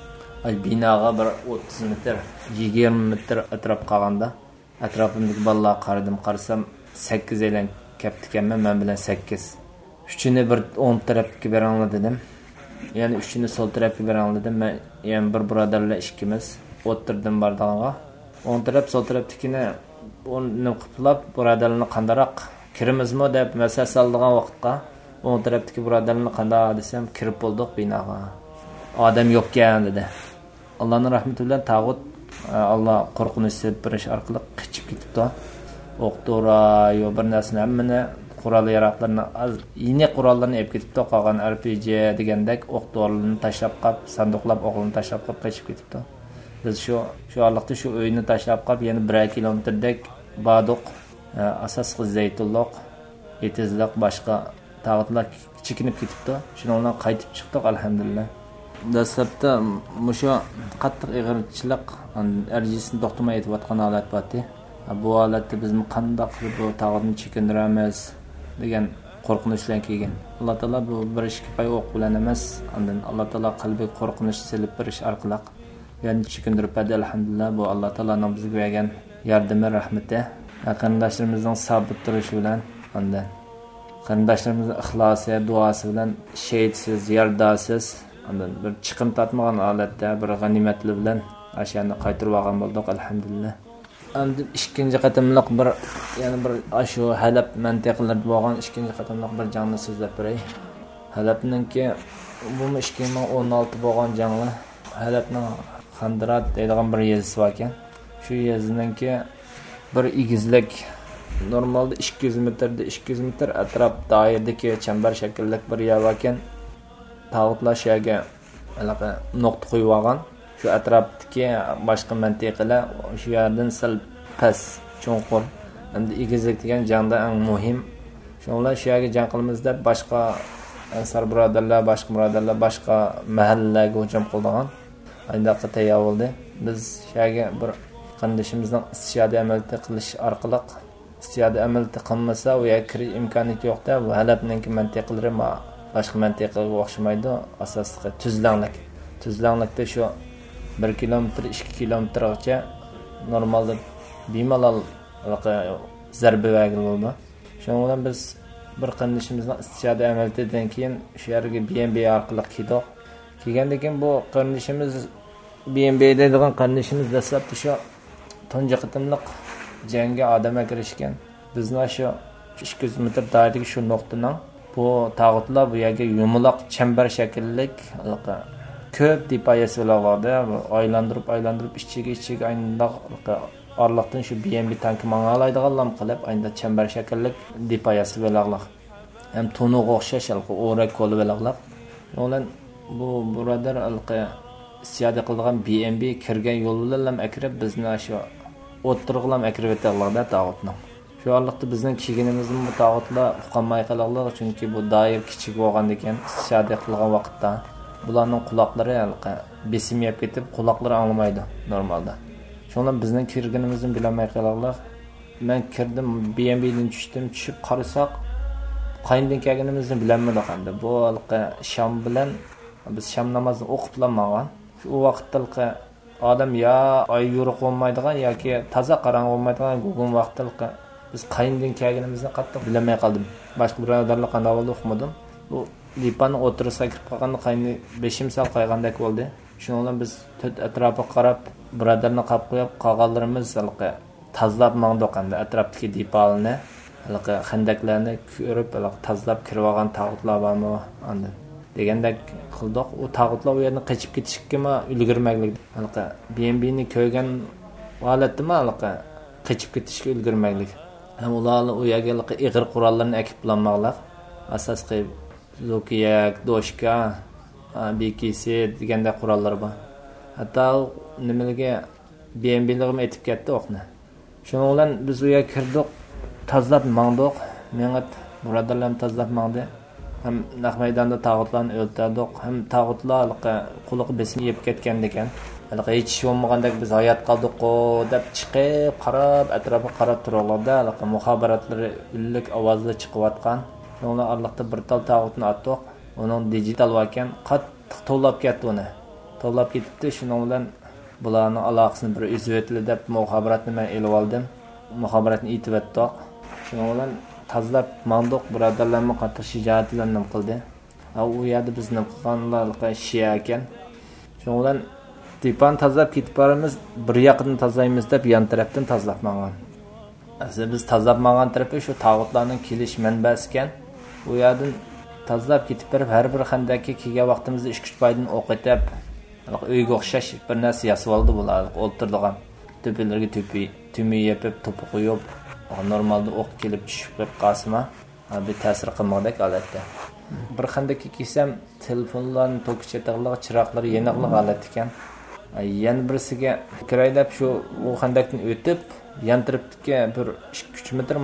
Speaker 11: binoga bir 30 metr, 20 metr atrof qolganda, atrofimdagi bolalar qaradim, qarasam 8 aylan kelibdi ekanman, men bilan 8. Üçünü bir 10 tarafga beranglar dedim. Yani üçünü sol tarafga beranglar dedim. Men yani bir birodarlar ikkimiz o'tirdim bardog'iga. 10 taraf sol tarafdikini uni qiplab birodarlarni qandaroq kirimizmi deb masala soldigan vaqtda 10 tarafdagi birodarlarni qanday desam kirib bo'ldik binoga. Odam yo'q ekan dedi. Allohning rahmati bilan tag'ut Alloh qo'rqinch sepirish orqali qichib ketibdi. O'qdora yo bir narsani hammani qurol yaroqlarni yeni qurollarni olib ketibdi, qolgan RPG degandek o'q-dorilarni tashlab qolib, sanduqlab o'g'lini tashlab qolib qochib ketibdi. Biz shu orliqda shu uyni tashlab qolib, yana 1 kilometrdek bordik. Asosiy zaytunliq, etizliq boshqa tag'utlar chekinib ketibdi. Shundan qaytib chiqdik alhamdulillah. dastlabda mushu qattiq ig'irchilik arjisini to'xtamay aytayotgan holat bordi. Bu holatda biz qanday qilib bu tog'ni chekindiramiz degan qo'rqinch bilan kelgan. Alloh taolo bu bir ishga pay o'q bilan emas, undan Alloh taolo qalbiga qo'rqinch silib berish orqali yani chekindirib berdi. Alhamdulillah, bu Alloh taoloning bizga bergan yordami, rahmati. Qarindoshlarimizning sabit turishi bilan, undan qarindoshlarimizning ixlosi, duosi bilan shehidsiz, yardasiz, undan bir chiqim tatmagan holatda bir g'animatli bilan ashani qaytarib olgan bo'ldik, alhamdulillah. Endi ikkinchi qatimliq bir yana bir shu Halab mantaqalarida bo'lgan ikkinchi qatimliq bir jangni so'zlab beray. Halabninki bu 2016 bo'lgan janglar. Halabning Xandirat deydigan bir yezisi bor ekan. Shu yezininki bir igizlik normalda 200 metr atrof doiradagi chambar shaklli bir yer bor ekan. Tog'utlar shaga aloqa nuqta qo'yib olgan. Shu atrofdagi boshqa mantaqalar shu yerdan sal past, cho'nqur. Endi igizlik degan jangda eng muhim. Shunlar shu yerga jang qilamiz deb boshqa ansar birodarlar, boshqa mahallalarga hujum qilgan. Ayndaqqa tayyor bo'ldi. Biz shu yerga bir qandishimizning istishodi amalda qilish orqali istishodi amalda qilmasa, u yerga kirish imkoniyati yo'q-da. Bu Halabning mantaqalari boshqa mantaqaga o'xshamaydi. Asosli tuzlanlikda shu 1 kilometr, 2 kilometrgacha normalda bemalol zarba bergan. Shuning bilan biz bir qandishimizning istishodi amaldan keyin shu yerga BNB orqali keldik. Kelgandan keyin bu qandishimiz BNB deydigan qandishimiz dastlabda shu tunji qitimliq jangga odam kirishgan. Bizni shu 200 metr doiradagi shu nuqtaning bu tog'utlar bu yerga yumuloq chambar shaklli ko'p dipayasi bilan aylantirib ichiga aynda orliqdan shu BNB tanki mangalaydiganlar qilib aynda chambar shaklli dipayasi bilan ham to'nuq o'xshash o'rak qo'li bilan olan bu birodar istiyada qilgan BNB kirgan yo'l bilan akrab bizni shu o'tirg'lam akrab etdilarda tog'utni. Shu orliqda bizning kelganimizni bu tog'utlar uqolmay qolganlar, chunki bu doir kichik bo'lgan ekan istiyada qilgan vaqtda bularning quloqlari besim yeb ketib quloqlari anglamaydi normalda. Shundan bizning kirganimizni bilmay qolganlar. Men kirdim, BNB'dan tushib qarasak, qayndan kelganimizni bilmadik endi. Bu sham bilan biz sham namozini o'qiblanmagan. Shu vaqtda odam ya oy yo'riq bo'lmaydigan yoki toza qarang bo'lmaydigan go'gun vaqtda biz qayndan kelganimizni qattiq bilmay qoldim. Boshqa birodarlar qanday bo'ldi o'qimadim. Bu Lipanning o'tirsa kirib qolganda qayni 5 sal qo'ygandek bo'ldi. Shuning bilan biz atrofga qarab birodarni qolib qo'yib qolganlarimiz tozalab mangdiq endi atrofdagi dipalni, xandaklarni ko'rib tozalab kirib olgan tog'utlar bormi endi degandek qildik. U tog'utlar u yerdan qochib ketishga ulgurmaylik. BNBni ko'rgan holatda qochib ketishga ulgurmaylik. Ham ular u yerga ig'ir qurollarni akib bilanmoqlar. Asosli Zokiyak, Doshka, BKC deganda qurollar bor. Hatto nimaga BNB'ligim aytib ketdi o'qni. Shuning bilan biz u yerga kirdik, tozalab mangdiq. Mengat birodarlarim tozalab mangdi. Ham naq maydonda tog'utlarni o'ltirdik. Ham tog'utlar quliq besim yeb ketgan ekan. Hech ish bo'lmagandek biz hayot qoldik-ku deb chiqib qarab, atrofga qarab turganlarda muxobarotlari ullik ovozda chiqayotgan. Shunlar orliqda bir tal tog'utni atdik. Uning digital ekan, qattiq to'lab ketdi uni. To'lab ketibdi. Shuning bilan bularning aloqasini bir uzvetli deb muxobaratni men elib oldim. Muxobaratni aytib etdik. Shuning bilan tozalab mangdiq birodarlarning qattiq shijoat bilan nim qildi. U yerda bizni qilganlar shiya ekan. Shuning bilan Dipan tozalab ketib boramiz, bir yoqdan tozalaymiz deb yon tarafdan tozalab mang'an. Aslida biz tozalab mang'an tarafi shu tog'utlarning kelish manbasi ekan. U yerdan tozalab ketib borib har bir xandakka kelgan vaqtimizda 2-3 baydan o'q etib, uyga o'xshash bir narsa yasab oldi bular. O'ltirdigan tepelarga tumi yepib, to'pi qo'yib, normalda o'q kelib tushib qolsa, bir ta'sir qilmoqdak holatda. Bir xandakka kelsam, telefonlarni to'kicha tag'liq, chiroqlari yeniqliq holat ekan. Yana birisiga kiraydab shu u xandakdan o'tib, yan tarafga bir 2-3 metr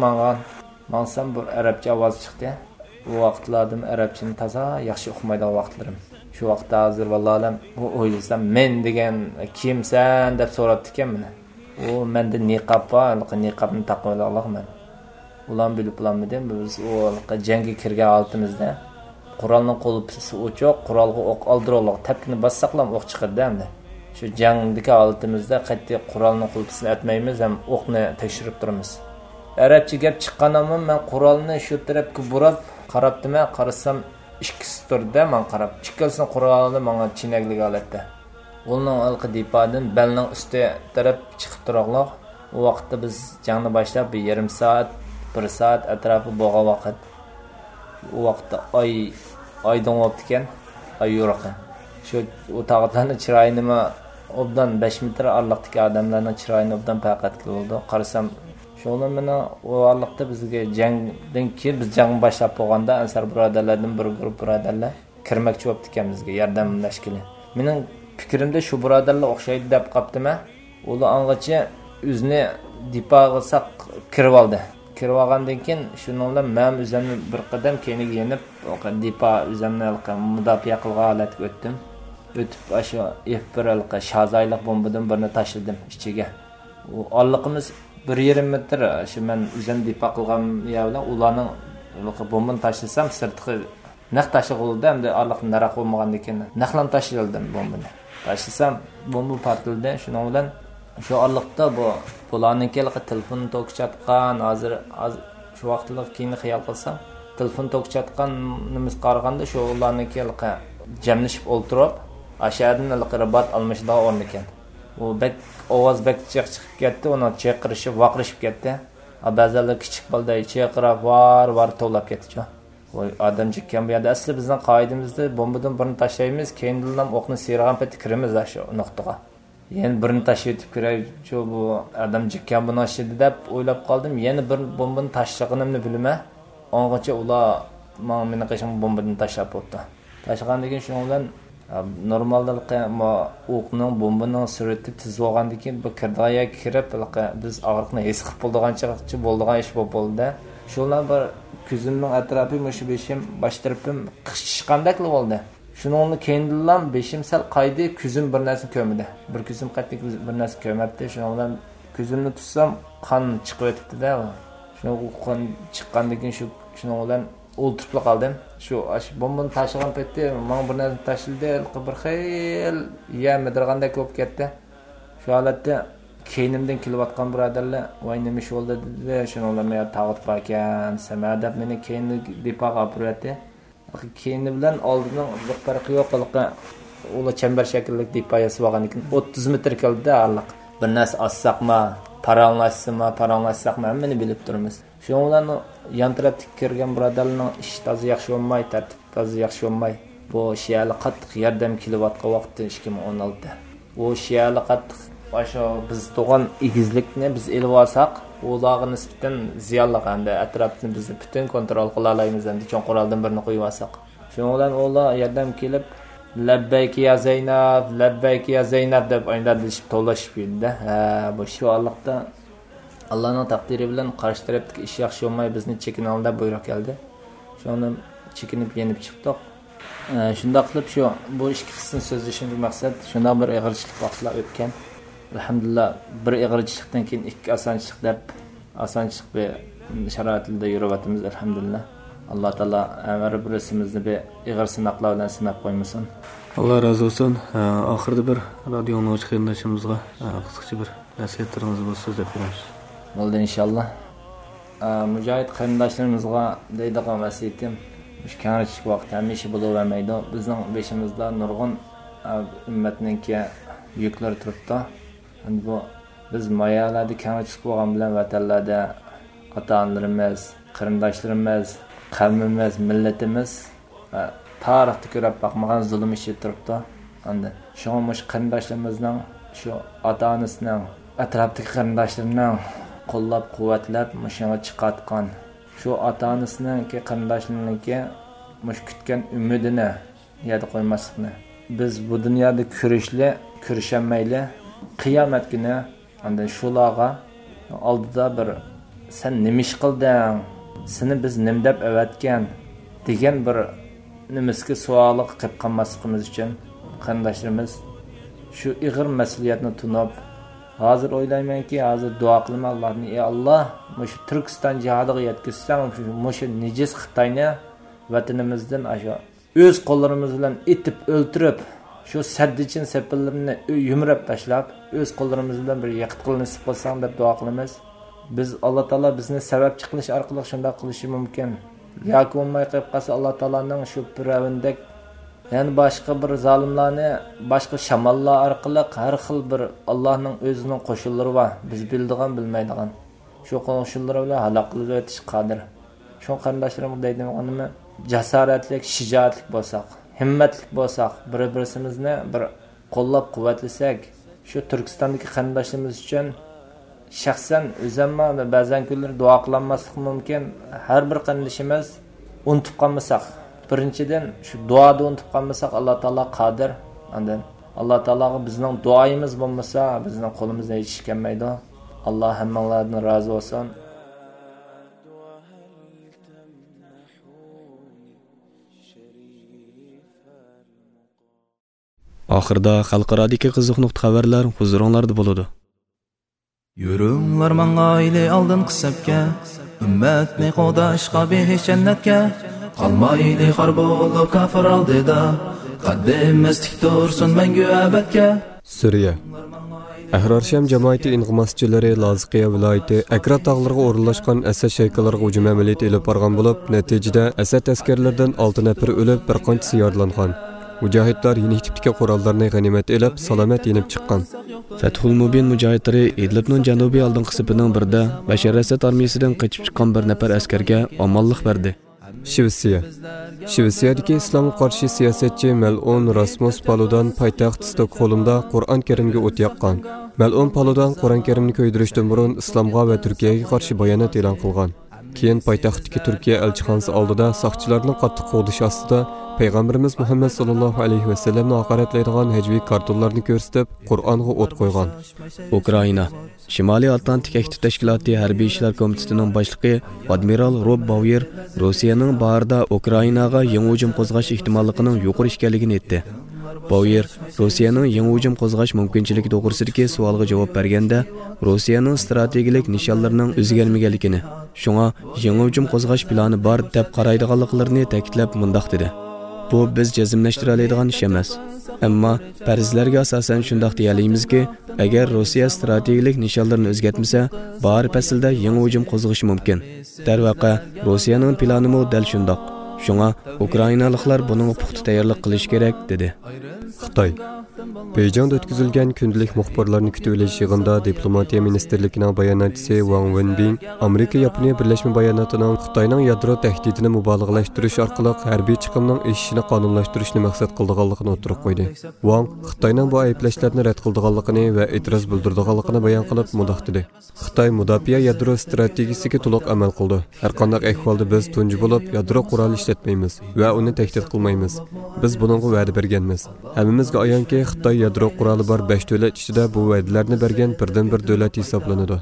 Speaker 11: mansam bir arabcha ovoz chiqdi. Bu vaqtlarda arabchani toza yaxshi o'qimaydigan vaqtlarim. shu vaqtda hozir vallahi o'ylasam men degan kimsan deb so'rabdi ekan meni. U menda niqob bor, niqobni taqib olganman. Ulan bilib ulanmadim, biz o jangga kirgan altimizda Qur'onning qo'lpisi o'choq, Qur'onga o'q oldirib, tapkini bassaqlam o'q chiqardi hamda. Shu jangdagi altimizda qat'iy Qur'onning qo'lpisini atmaymiz, ham o'qni tekshirib turamiz. Arabcha gap chiqqanimdan men Qur'onni shu tarafga burab qarabdim, qarasam ikkisi turdi, men qarab. Ikkalsini Qur'onni menga chinaklik holatda. Uning alqi dipadan belning usti taraf chiqib turaqlar. O vaqtda biz jangni boshlab bir yarim soat, 1 soat atrofi bo'lgan vaqt. O vaqtda oydin o'tdi ekan, oy yo'q. Shu o tog'larning chiroyini obdan 5 metr ariqdagi odamlarning chiroyini obdan faqat qildi. Qarasam shuni meni o ariqda bizga jangdan keyin biz jang boshlab bo'lganda Ansar birodarlardan bir guruh birodarlar kirmoqchi bo'libdi ekan bizga yordamlashgili. Mening fikrimda shu birodarlar o'xshaydi deb qopdim-a. Ular angacha o'zini dipo qilsaq kirib oldi. Kirib olgandan keyin shuni bilan men o'zimni bir qadam keyinga yenib, dipo o'zimni mudofaa qilgan holatga o'tdim. O'tib ashu F1 shazaylik bombadan birini tashladim ichiga. U olliqimiz 1,5 metr shu men o'zim dipo qilgan yerda ularning bombani tashlasam sirtqi naq tashildi hamda olliq naraq bo'lmagandan keyin naqlan tashildim bombani. Tashlasam bomba portladı. Şunun bilan şu olliqda bularning kelqi telefon to'kchatgan hozir shu vaqtda keyin xayol qilsam telefon to'kchatganimiz qaraganda shu ularning kelqi jamlashib o'ltirib aşağıdan alqirabat almışda o'rn ekan. O bek ovoz bek chiqib ketdi, uni chaqirishib vaqirishib ketdi. Ba'zilar kichik balda chaqirib var to'lab ketdi. Voy odamchi kam bu yerda asli bizning qoidamizda bombadan birini tashlaymiz, keyindan o'qni siyragan paytda kiramiz shu nuqtaga. Yana birini tashib kiray, shu bu odamchi kam buni ashidi deb o'ylab qoldim. Yana bir bombani tashlaganimni bilma. Ongacha ular meni qishim bombadan tashlab o'tdi. Tashlagandan keyin shu bilan normalda o'qning bombaning surati tez bo'lgandan keyin bu kirdiga kirib biz og'riqni his qilib bo'lgancha bo'lgan ish bo'ldi. Shundan bir ko'zimning atrofi mushu beshim bashtiribim qishqandek bo'ldi. Shuningni keyindan beshim sal qaydi, ko'zim bir narsa ko'mdi. Bir ko'zim qattiq bir narsa ko'mabdi. Shundan ko'zimni tutsam qon chiqib o'tibdi-da. Shuni qon chiqqandan keyin shuning bilan o'ltirib qoldim. Shu bombani tashlagan paytda men bir narsa tashildi, bir xil yemidirgandek bo'lib ketdi. Shu holatda keynimdan kelayotgan birodarlar voy nima ish bo'ldi dedi. Shuni bilan men tag'it bor ekan, samadab meni keyinni dipaga operatsiya. Keyinni bilan oldindan bir farqi yo'q, ular chambar shaklli dipayasi bo'lgan ekan 30 metr keldi aniq. Bir narsa assaqma, paranglashsaqma hammani bilib turamiz. Shu bilan yan tarafga kirgan birodarlarning ish toza yaxshi bo'lmay, tartib toza yaxshi bo'lmay. Bu shiyali qattiq yordam kelayotgan vaqtda 2016. O shiyali qattiq başa biz doğan igizlikni biz elib olsak, ularga nisbatan ziyonli qanda atrofni biz bütün kontrol qila olamiz endi cho'ng quroldan birini qo'yib olsak. Shuning bilan ular yordam kelib labbayki ya Zaynab deb aylandishib to'lashib yurdi. Bu shu Allohda Allohning taqdiri bilan qarshi tarafdagi ish yaxshi bo'lmay bizni chekinolda buyruq keldi. Shuni chekinib yenib chiqdik. Shunda qilib shu bu ikki qismni so'zlashimning maqsad shunda bir ig'irchilik vaqtlar o'tgan. Alhamdulillah bir ig'irchilikdan keyin ikki osonchilik deb osonchilik bir sharoitlarda yuribamiz alhamdulillah. Alloh taolo har birimizni bir ig'ir sinoqlar bilan sinab qo'ymasin.
Speaker 13: Alloh razı olsun. Oxirida bir radioning chiqindishimizga qisqacha bir nasihatlaringiz bo'lsa deb beramiz.
Speaker 11: Bo'ldi inshaalloh. Mujohid qarindoshlarimizga deydigan vasiyatim shu kengchilik vaqt hamisha bo'lavermaydi. Bizning beshimizda nurg'un ummatningki yuklar turibdi. Bu biz mayalarda kengchilik bo'lgan bilan vatanlarda ota-onalarimiz, qarindoshlarimiz, qavmimiz, millatimiz tarixda ko'rib boqmagan zulm ishi turibdi. Endi shu qarindoshlarimizning shu ota-onasining atrofdagi qarindoshlarining qo'llab-quvvatlab mushunga chiqatgan shu ota-onasininki qarindoshlarininki mush kutgan umidini yada qo'ymaslikni. Biz bu dunyoda ko'rishamayli qiyomat kuni endi shularga oldida bir sen nima ish qilding? Seni biz nim deb avatgan degan bir nimasiga savoli qilib qolmasligimiz uchun qarindoshlarimiz shu ig'ir mas'uliyatni tunab hozir o'ylaymanki, hozir duo qilaman Allohni, ey Alloh, shu Turkiston jihodiga yetkazsang, shu nijis Xitoyni vatanimizdan asho o'z qo'llarimiz bilan etib o'ltirib, shu saddichin sepillarini yumrab tashlab, o'z qo'llarimiz bilan bir yaqit qilib nasib qilsang deb duo qilamiz. Biz Alloh taolo bizni sababchi qilish orqali shunday qilishi mumkin. Yoki bo'lmay qolib qolsa Alloh taolaning shu piravindek yani boshqa bir zolimlarni boshqa shamollar orqali har xil bir Allohning o'zining qo'shinlari bor. Biz bildigan bilmaydigan. Shu qo'shinlar bilan halok qilib o'tish qodir. Shu qarindoshlarim deydiganimi jasoratlik, shijoatlik bo'lsak, himmatlik bo'lsak, bir-birimizni bir qo'llab-quvvatlasak, shu Turkistondagi qarindoshlarimiz uchun shaxsan o'zim ba'zan kunlar duo qilinmaslik mumkin. Har bir qarindoshimiz unutib qolmasak, birinchidan shu duoda unutib qolmasak, Alloh taolo qodir. Undan Alloh taologa bizning duoyimiz bo'lmasa, bizning qo'limizdan hech ish kelmaydi. Alloh hammalardan rozi bo'lsin.
Speaker 6: Oxirda xalqarodagi qiziq nuqta xabarlar huzuringlarda bo'ladi.
Speaker 3: Yürünglar mangayli aldın qısabka, ümmetni qo'dashqa behish jannatga, qalmayli xor bo'lib kafir oldida, qaddimiz tik tursin mangu abadga.
Speaker 9: Suriya Ahrar Sham jamoati inqimaschilari Laziqiya viloyati Akra tog'lariga o'rinlashgan Asad shaykalariga hujum amaliyoti olib borgan bo'lib, natijada Asad askarlaridan 6 nafar o'lib, bir qanchasi yaralangan. Mücahitlar yeni tipdagi qurollarni g'animat elib, salomat yenib chiqqan.
Speaker 6: Fathul Mubin mujohidlari Idlibning janubiy oldin qismining birida Bashar Asad armiyasidan qochib chiqqan bir nafar askarga omonlik berdi. Shvetsiyadagi islomga qarshi siyosatchi Mal'un Rasmus Paludan poytaxt Stokholmda Qur'on Karimga o't yoqqan. Mal'un Paludan Qur'on Karimni ko'ydirishdan burun islomga va Turkiyaga qarshi bayonot e'lon qilgan. Keyin poytaxtdagi Turkiya elchixonasi oldida soqchilarning qattiq qo'g'dishi ostida Payg'ambarimiz Muhammad sallallohu alayhi va sallamni haqoratlaydigan hajviy kartonlarni ko'rsatib, Qur'onga o't qo'ygan. Ukraina Shimoliy Atlantik Aktiv Tashkiloti harbiy ishlar komitetining boshlig'i admiral Rob Bauer Rossiyaning bahorda Ukrainaga yangi hujum qo'zg'ash ehtimolligining yuqori ekanligini aytdi. Bauer Rossiyaning yangi hujum qo'zg'ash mumkinchiligi to'g'risidagi savolga javob berganda, Rossiyaning strategik nishonlarining o'zgarmaganligini, shunga yangi hujum qo'zg'ash plani bor deb qaraydiganliklarini ta'kidlab mundoq dedi. Bu biz jazmlashtira oladigan ish emas. Ammo farzlarga asosan shundoq deyalayimizki, agar Rossiya strategik nishonlarini o'zgartmasa, bahor faslida yangi hujum qo'zg'ishi mumkin. Darvaqa Rossiyaning plani mo dal shundoq. Shunga Ukrainaliklar buning puxta tayyorlik qilish kerak dedi.
Speaker 9: Xitoy Beyjingda o'tkazilgan kundalik muxbirlarni kutib olish yig'inida diplomatiya ministrligining bayonotchisi Wang Wenbin Amerika Yaponiya birlashma bayonotining Xitoyning yadro tahdidini mubolag'alashtirish orqali harbiy chiqimning eshishini qonunlashtirishni maqsad qilganligini o'tirib qo'ydi. Wang Xitoyning bu ayblashlarni rad qilganligini va e'tiroz bildirganligini bayon qilib mundoq dedi. Xitoy mudofaa yadro strategiyasiga to'liq amal qildi. Har qanday ahvolda biz tunji bo'lib yadro qurol ishlatmaymiz va uni tahdid qilmaymiz. Biz buningga va'da berganmiz. Hammamizga ayonki Xitoy yadro quroli bor 5 davlat ichida bu va'dalarni bergan birdan-bir davlat hisoblanadi.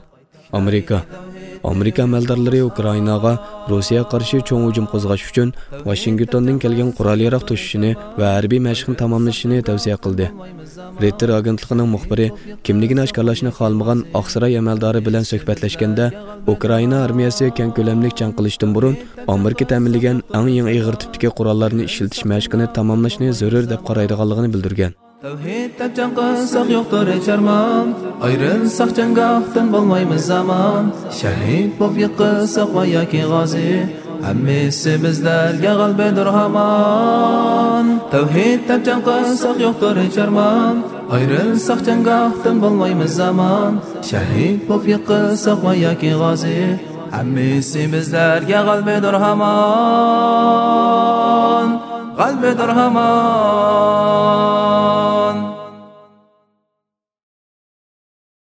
Speaker 9: Amerika amaldorlari Ukrainaga Rossiya qarshi cho'ng hujum qo'zg'ash uchun Washingtondan kelgan qurol yarog' to'shishini va harbiy mashqni tamomlashini tavsiya qildi. Reuters agentligining muxbiri kimligini oshkorlashni xohlamagan Oqsaroy amaldori bilan suhbatlashganda, Ukraina armiyasi keng ko'lamli jang qilishdan burun Amerika ta'minlagan eng yangi ig'ir tipdagi qurollarni ishlatish mashqini tamomlashni zarur deb qaraydiganligini bildirgan.
Speaker 3: Tavhidda jang qilsak yo'qdir charman, ayrilsak janggohdan bo'lmaymiz zamon. Shahid bo'lib yiqilsak va yoki g'ozi, hammasi bizlarga g'albadir hamon. Tavhidda jang qilsak yo'qdir charman, ayrilsak janggohdan bo'lmaymiz zamon. Shahid bo'lib yiqilsak va yoki g'ozi, hammasi bizlarga g'albadir hamon. G'albadir hamon.